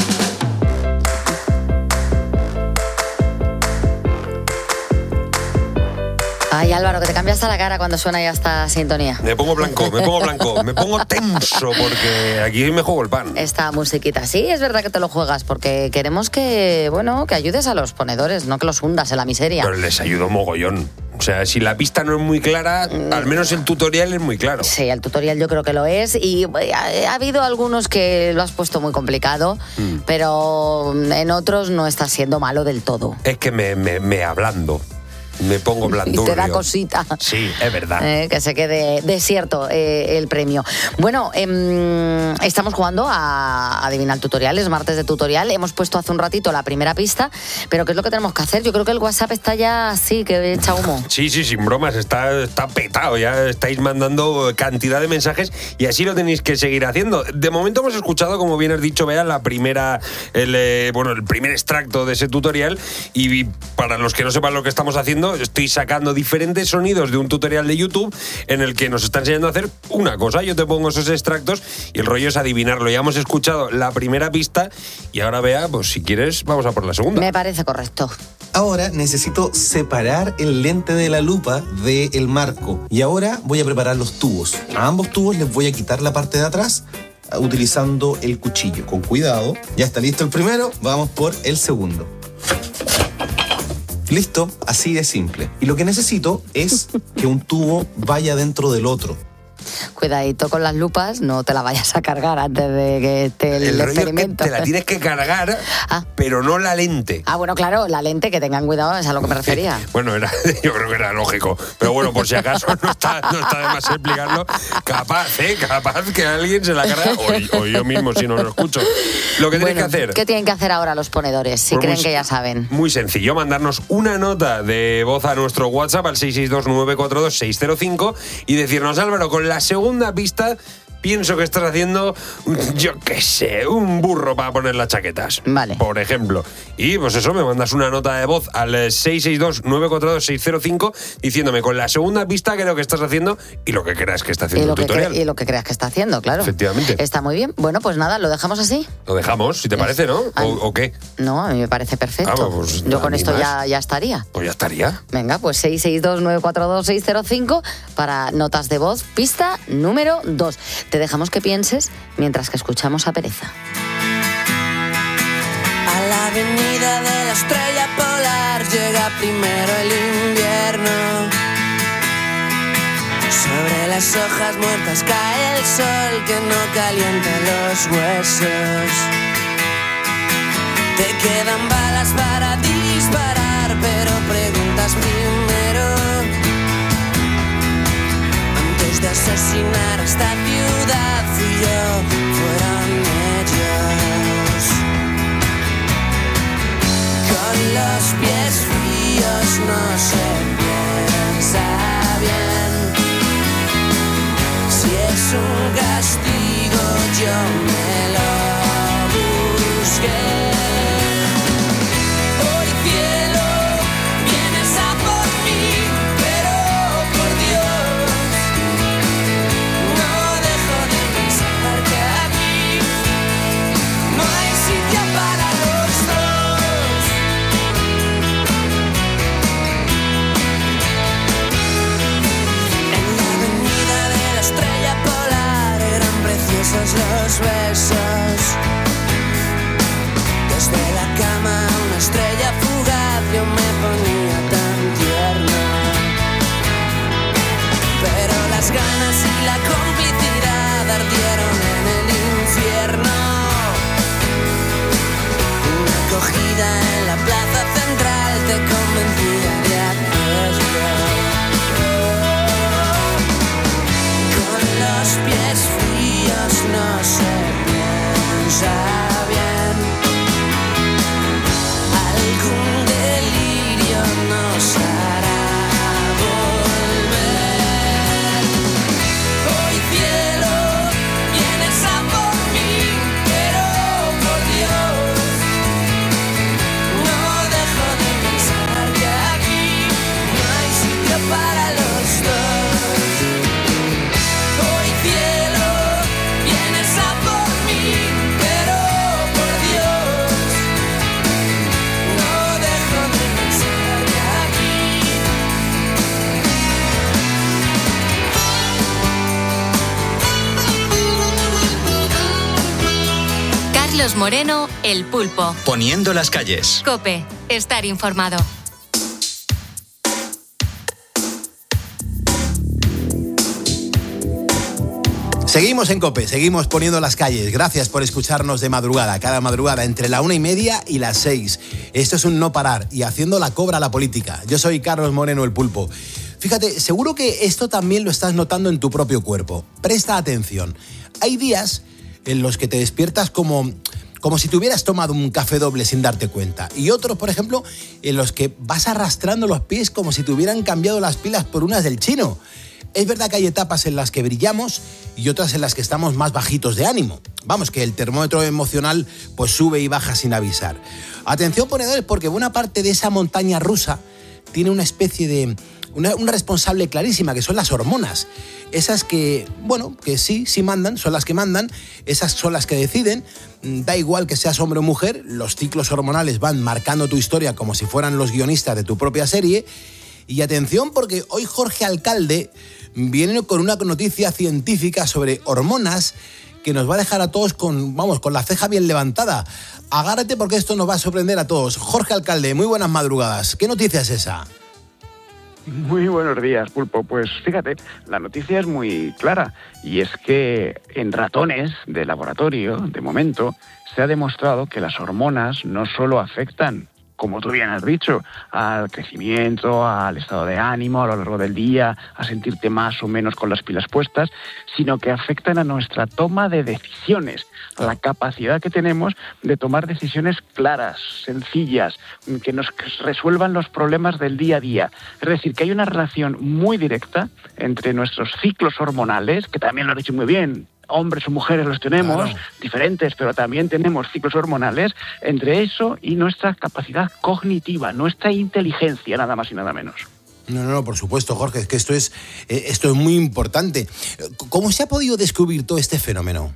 Ay, Álvaro, que te cambia hasta la cara cuando suena ya esta sintonía. Me pongo blanco, me pongo blanco, me pongo tenso porque aquí me juego el pan. Esta musiquita, sí, es verdad que te lo juegas porque queremos que, bueno, que ayudes a los ponedores, no que los hundas en la miseria. Pero les ayudo mogollón. O sea, si la pista no es muy clara, mm. al menos el tutorial es muy claro. Sí, el tutorial yo creo que lo es y ha, ha habido algunos que lo has puesto muy complicado, mm. pero en otros no está siendo malo del todo. Es que me, me, me ablando. Me pongo blandurio. Y te da cosita. Sí, es verdad. Eh, que se quede desierto eh, el premio. Bueno, eh, estamos jugando a Adivina el Tutorial, es martes de tutorial. Hemos puesto hace un ratito la primera pista, pero ¿qué es lo que tenemos que hacer? Yo creo que el WhatsApp está ya así, que echa humo. Sí, sí, sin bromas, está, está petado. Ya estáis mandando cantidad de mensajes y así lo tenéis que seguir haciendo. De momento hemos escuchado, como bien has dicho, Bea, la primera, el, eh, bueno, el primer extracto de ese tutorial y para los que no sepan lo que estamos haciendo, estoy sacando diferentes sonidos de un tutorial de YouTube en el que nos está enseñando a hacer una cosa. Yo te pongo esos extractos y el rollo es adivinarlo. Ya hemos escuchado la primera pista y ahora, Bea, pues si quieres vamos a por la segunda. Me parece correcto. Ahora necesito separar el lente de la lupa del marco y ahora voy a preparar los tubos. A ambos tubos les voy a quitar la parte de atrás utilizando el cuchillo. Con cuidado. Ya está listo el primero, vamos por el segundo. Listo, así de simple. Y lo que necesito es que un tubo vaya dentro del otro. Cuidadito con las lupas, no te la vayas a cargar antes de que esté el, el experimento. Es que te la tienes que cargar, ah. pero no la lente. Ah, bueno, claro, la lente, que tengan cuidado, es a lo que me refería. Bueno, era, yo creo que era lógico. Pero bueno, por si acaso no está, no está de más explicarlo. Capaz, ¿eh? Capaz que alguien se la carga, o, o yo mismo si no lo escucho. Lo que bueno, tienes que hacer... ¿Qué tienen que hacer ahora los ponedores, si pues creen muy, que ya saben? Muy sencillo, mandarnos una nota de voz a nuestro WhatsApp al seis seis dos, nueve cuatro dos, seis cero cinco y decirnos, Álvaro, con la segunda pista pienso que estás haciendo, yo qué sé, un burro para poner las chaquetas. Vale. Por ejemplo. Y pues eso, me mandas una nota de voz al seis seis dos, nueve cuatro dos, seis cero cinco diciéndome con la segunda pista qué es lo que estás haciendo y lo que creas que está haciendo el tutorial. Y lo que creas que está haciendo, claro. Efectivamente. Está muy bien. Bueno, pues nada, lo dejamos así. Lo dejamos, si te parece, ¿no? ¿O, o qué? No, a mí me parece perfecto. Ah, pues, yo con esto ya, ya estaría. Pues ya estaría. Venga, pues seis seis dos, nueve cuatro dos, seis cero cinco para notas de voz, pista número dos. Te dejamos que pienses mientras que escuchamos a Pereza. A la avenida de la estrella polar llega primero el invierno. Sobre las hojas muertas cae el sol que no calienta los huesos. Te quedan balas para disparar, pero preguntas primero. Antes de asesinar a esta ciudad fui yo, fueron ellos. Con los pies fríos no se piensa bien. Si es un castigo yo me lo busqué. Hoy cielo, vienes a por mí, pero por Dios no dejo de pensar que aquí no hay sitio para los dos. En la avenida de la estrella polar eran preciosos los besos. Carlos Moreno, El Pulpo. Poniendo las calles. COPE, estar informado. Seguimos en COPE, seguimos poniendo las calles. Gracias por escucharnos de madrugada, cada madrugada entre la una y media y las seis. Esto es un no parar y haciendo la cobra a la política. Yo soy Carlos Moreno, El Pulpo. Fíjate, seguro que esto también lo estás notando en tu propio cuerpo. Presta atención. Hay días en los que te despiertas como, como si te hubieras tomado un café doble sin darte cuenta. Y otros, por ejemplo, en los que vas arrastrando los pies como si te hubieran cambiado las pilas por unas del chino. Es verdad que hay etapas en las que brillamos y otras en las que estamos más bajitos de ánimo. Vamos, que el termómetro emocional pues sube y baja sin avisar. Atención, ponedores, porque buena parte de esa montaña rusa tiene una especie de... Una, una responsable clarísima, que son las hormonas. Esas que, bueno, que sí, sí mandan, son las que mandan, esas son las que deciden. Da igual que seas hombre o mujer, los ciclos hormonales van marcando tu historia como si fueran los guionistas de tu propia serie. Y atención, porque hoy Jorge Alcalde viene con una noticia científica sobre hormonas que nos va a dejar a todos con, vamos, con la ceja bien levantada. Agárrate porque esto nos va a sorprender a todos. Jorge Alcalde, muy buenas madrugadas. ¿Qué noticia es esa? Muy buenos días, Pulpo. Pues fíjate, la noticia es muy clara y es que en ratones de laboratorio, de momento, se ha demostrado que las hormonas no solo afectan, como tú bien has dicho, al crecimiento, al estado de ánimo a lo largo del día, a sentirte más o menos con las pilas puestas, sino que afectan a nuestra toma de decisiones, a la capacidad que tenemos de tomar decisiones claras, sencillas, que nos resuelvan los problemas del día a día. Es decir, que hay una relación muy directa entre nuestros ciclos hormonales, que también lo has dicho muy bien, hombres o mujeres los tenemos, claro, diferentes, pero también tenemos ciclos hormonales, entre eso y nuestra capacidad cognitiva, nuestra inteligencia, nada más y nada menos. No, no, no, por supuesto, Jorge, es que esto es, eh, esto es muy importante. ¿Cómo se ha podido descubrir todo este fenómeno?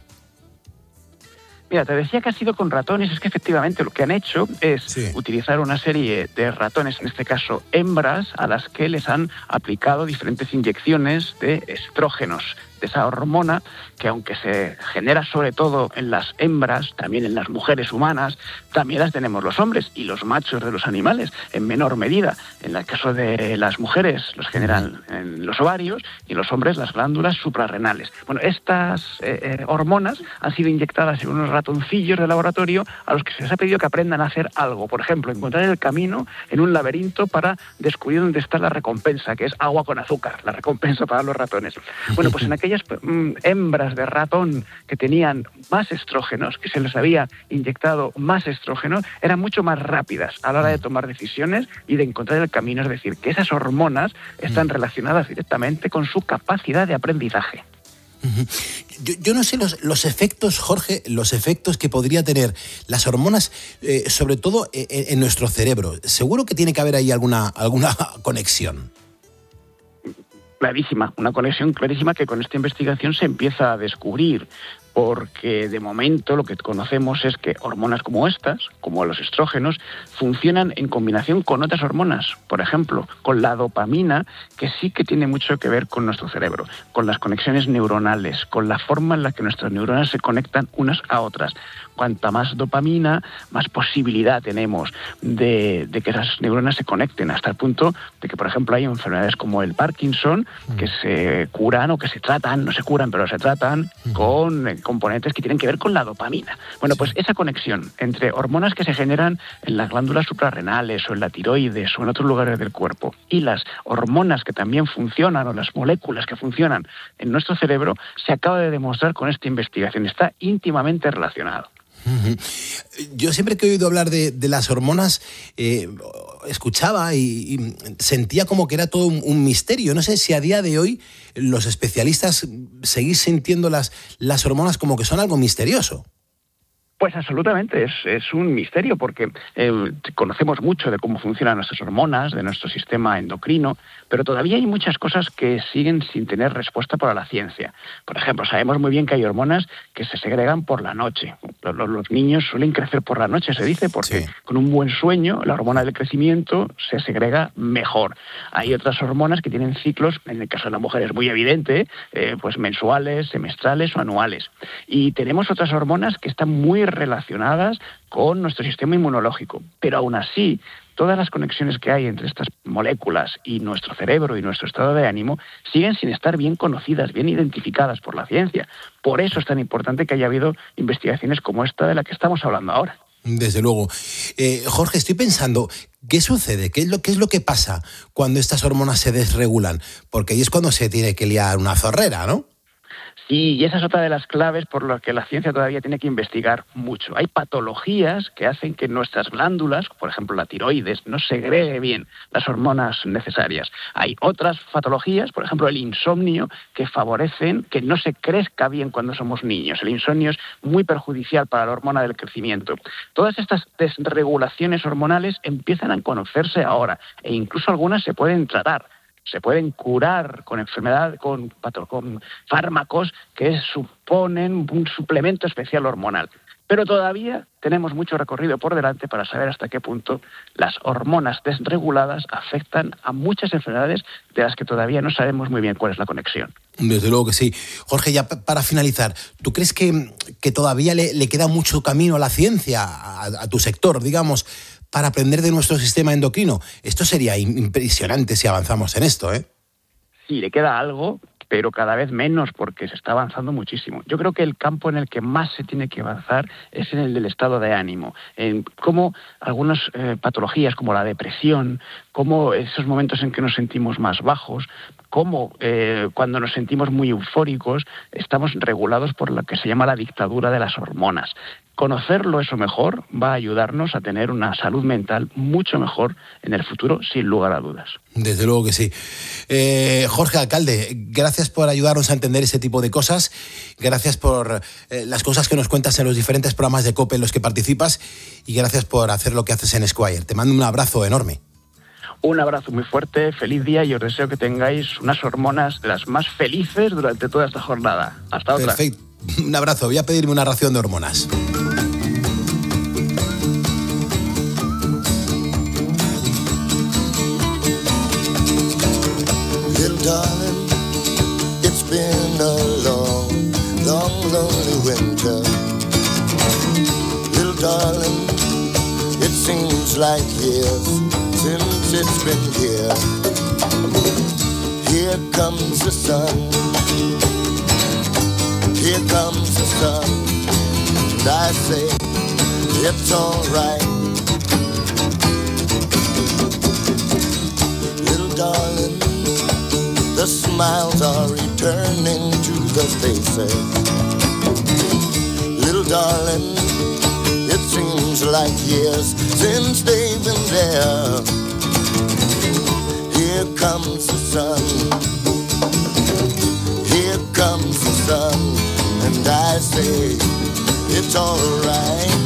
Mira, te decía que ha sido con ratones, es que efectivamente lo que han hecho es sí. utilizar una serie de ratones, en este caso hembras, a las que les han aplicado diferentes inyecciones de estrógenos, de esa hormona que aunque se genera sobre todo en las hembras, también en las mujeres humanas, también las tenemos los hombres y los machos de los animales en menor medida. En el caso de las mujeres los generan en los ovarios y en los hombres las glándulas suprarrenales. Bueno, estas eh, eh, hormonas han sido inyectadas en unos ratoncillos de laboratorio a los que se les ha pedido que aprendan a hacer algo. Por ejemplo, encontrar el camino en un laberinto para descubrir dónde está la recompensa, que es agua con azúcar, la recompensa para los ratones. Bueno, pues en aquellas mm, hembras de ratón que tenían más estrógenos, que se les había inyectado más estrógenos, eran mucho más rápidas a la hora de tomar decisiones y de encontrar el camino. Es decir, que esas hormonas están relacionadas directamente con su capacidad de aprendizaje. Yo, yo no sé los, los efectos, Jorge, los efectos que podría tener las hormonas, eh, sobre todo en, en nuestro cerebro. Seguro que tiene que haber ahí alguna, alguna conexión. Clarísima, una conexión clarísima que con esta investigación se empieza a descubrir, porque de momento lo que conocemos es que hormonas como estas, como los estrógenos, funcionan en combinación con otras hormonas, por ejemplo, con la dopamina, que sí que tiene mucho que ver con nuestro cerebro, con las conexiones neuronales, con la forma en la que nuestras neuronas se conectan unas a otras. Cuanta más dopamina, más posibilidad tenemos de, de que esas neuronas se conecten, hasta el punto de que, por ejemplo, hay enfermedades como el Parkinson que se curan o que se tratan, no se curan, pero se tratan con componentes que tienen que ver con la dopamina. Bueno, pues esa conexión entre hormonas que se generan en las glándulas suprarrenales o en la tiroides o en otros lugares del cuerpo y las hormonas que también funcionan o las moléculas que funcionan en nuestro cerebro, se acaba de demostrar con esta investigación. Está íntimamente relacionado. Yo siempre que he oído hablar de, de las hormonas, eh, escuchaba y, y sentía como que era todo un, un misterio. No sé si a día de hoy los especialistas seguís sintiendo las, las hormonas como que son algo misterioso. Pues absolutamente, es, es un misterio porque eh, conocemos mucho de cómo funcionan nuestras hormonas, de nuestro sistema endocrino, pero todavía hay muchas cosas que siguen sin tener respuesta para la ciencia. Por ejemplo, sabemos muy bien que hay hormonas que se segregan por la noche. Los, los niños suelen crecer por la noche, se dice, porque sí. con un buen sueño la hormona del crecimiento se segrega mejor. Hay otras hormonas que tienen ciclos, en el caso de la mujer es muy evidente, eh, pues mensuales, semestrales o anuales. Y tenemos otras hormonas que están muy muy relacionadas con nuestro sistema inmunológico. Pero aún así, todas las conexiones que hay entre estas moléculas y nuestro cerebro y nuestro estado de ánimo siguen sin estar bien conocidas, bien identificadas por la ciencia. Por eso es tan importante que haya habido investigaciones como esta de la que estamos hablando ahora. Desde luego. Eh, Jorge, estoy pensando, ¿qué sucede? ¿Qué es, lo, ¿Qué es lo que pasa cuando estas hormonas se desregulan? Porque ahí es cuando se tiene que liar una zorrera, ¿no? Sí, y esa es otra de las claves por las que la ciencia todavía tiene que investigar mucho. Hay patologías que hacen que nuestras glándulas, por ejemplo la tiroides, no segregue bien las hormonas necesarias. Hay otras patologías, por ejemplo el insomnio, que favorecen que no se crezca bien cuando somos niños. El insomnio es muy perjudicial para la hormona del crecimiento. Todas estas desregulaciones hormonales empiezan a conocerse ahora e incluso algunas se pueden tratar. Se pueden curar con enfermedad, con, con fármacos que suponen un suplemento especial hormonal. Pero todavía tenemos mucho recorrido por delante para saber hasta qué punto las hormonas desreguladas afectan a muchas enfermedades de las que todavía no sabemos muy bien cuál es la conexión. Desde luego que sí. Jorge, ya para finalizar, ¿tú crees que, que todavía le, le queda mucho camino a la ciencia, a, a tu sector, digamos, para aprender de nuestro sistema endocrino? Esto sería impresionante si avanzamos en esto, ¿eh? Sí, le queda algo, pero cada vez menos porque se está avanzando muchísimo. Yo creo que el campo en el que más se tiene que avanzar es en el del estado de ánimo, en cómo algunas eh, patologías como la depresión, cómo esos momentos en que nos sentimos más bajos, cómo eh, cuando nos sentimos muy eufóricos estamos regulados por lo que se llama la dictadura de las hormonas. Conocerlo eso mejor va a ayudarnos a tener una salud mental mucho mejor en el futuro, sin lugar a dudas. Desde luego que sí. Eh, Jorge Alcalde, gracias por ayudarnos a entender ese tipo de cosas. Gracias por eh, las cosas que nos cuentas en los diferentes programas de COPE en los que participas. Y gracias por hacer lo que haces en Esquire. Te mando un abrazo enorme. Un abrazo muy fuerte, feliz día y os deseo que tengáis unas hormonas de las más felices durante toda esta jornada. Hasta otra. Perfecto. Un abrazo. Voy a pedirme una ración de hormonas. Little darling, it's been a long, long, lonely winter. Little darling, it seems like years since it's been here. Here comes the sun. Here comes the sun, and I say it's all right. Little darling, the smiles are returning to the faces. Little darling, it seems like years since they've been there. Here comes the sun. Here comes the sun. And I say, it's all right.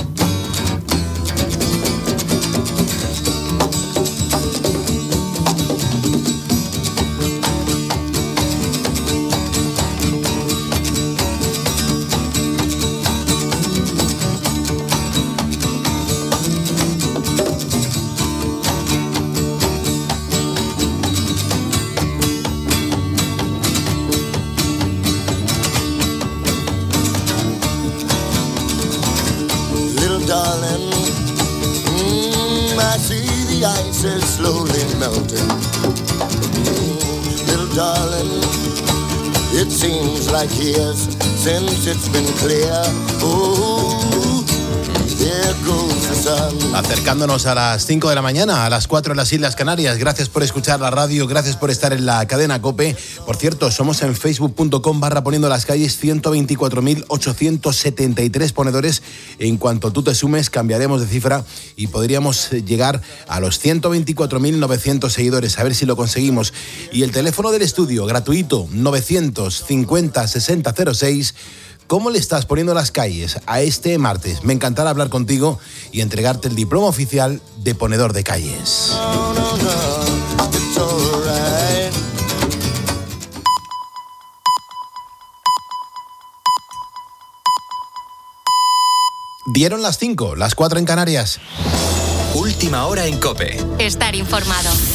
Slowly melting, mm, little darling, it seems like years since it's been clear. Oh, there goes the sun. Acercándonos a las cinco de la mañana, a las cuatro en las Islas Canarias. Gracias por escuchar la radio, gracias por estar en la cadena COPE. Por cierto, somos en facebook.com barra poniendo las calles, ciento veinticuatro mil ochocientos setenta y tres ponedores. En cuanto tú te sumes, cambiaremos de cifra y podríamos llegar a los ciento veinticuatro mil novecientos seguidores, a ver si lo conseguimos. Y el teléfono del estudio, gratuito, novecientos cincuenta sesenta cero seis. ¿Cómo le estás poniendo las calles a este martes? Me encantará hablar contigo y entregarte el diploma oficial de ponedor de calles. No, no, no, it's all right. Dieron las cinco, las cuatro en Canarias. Última hora en COPE. Estar informado.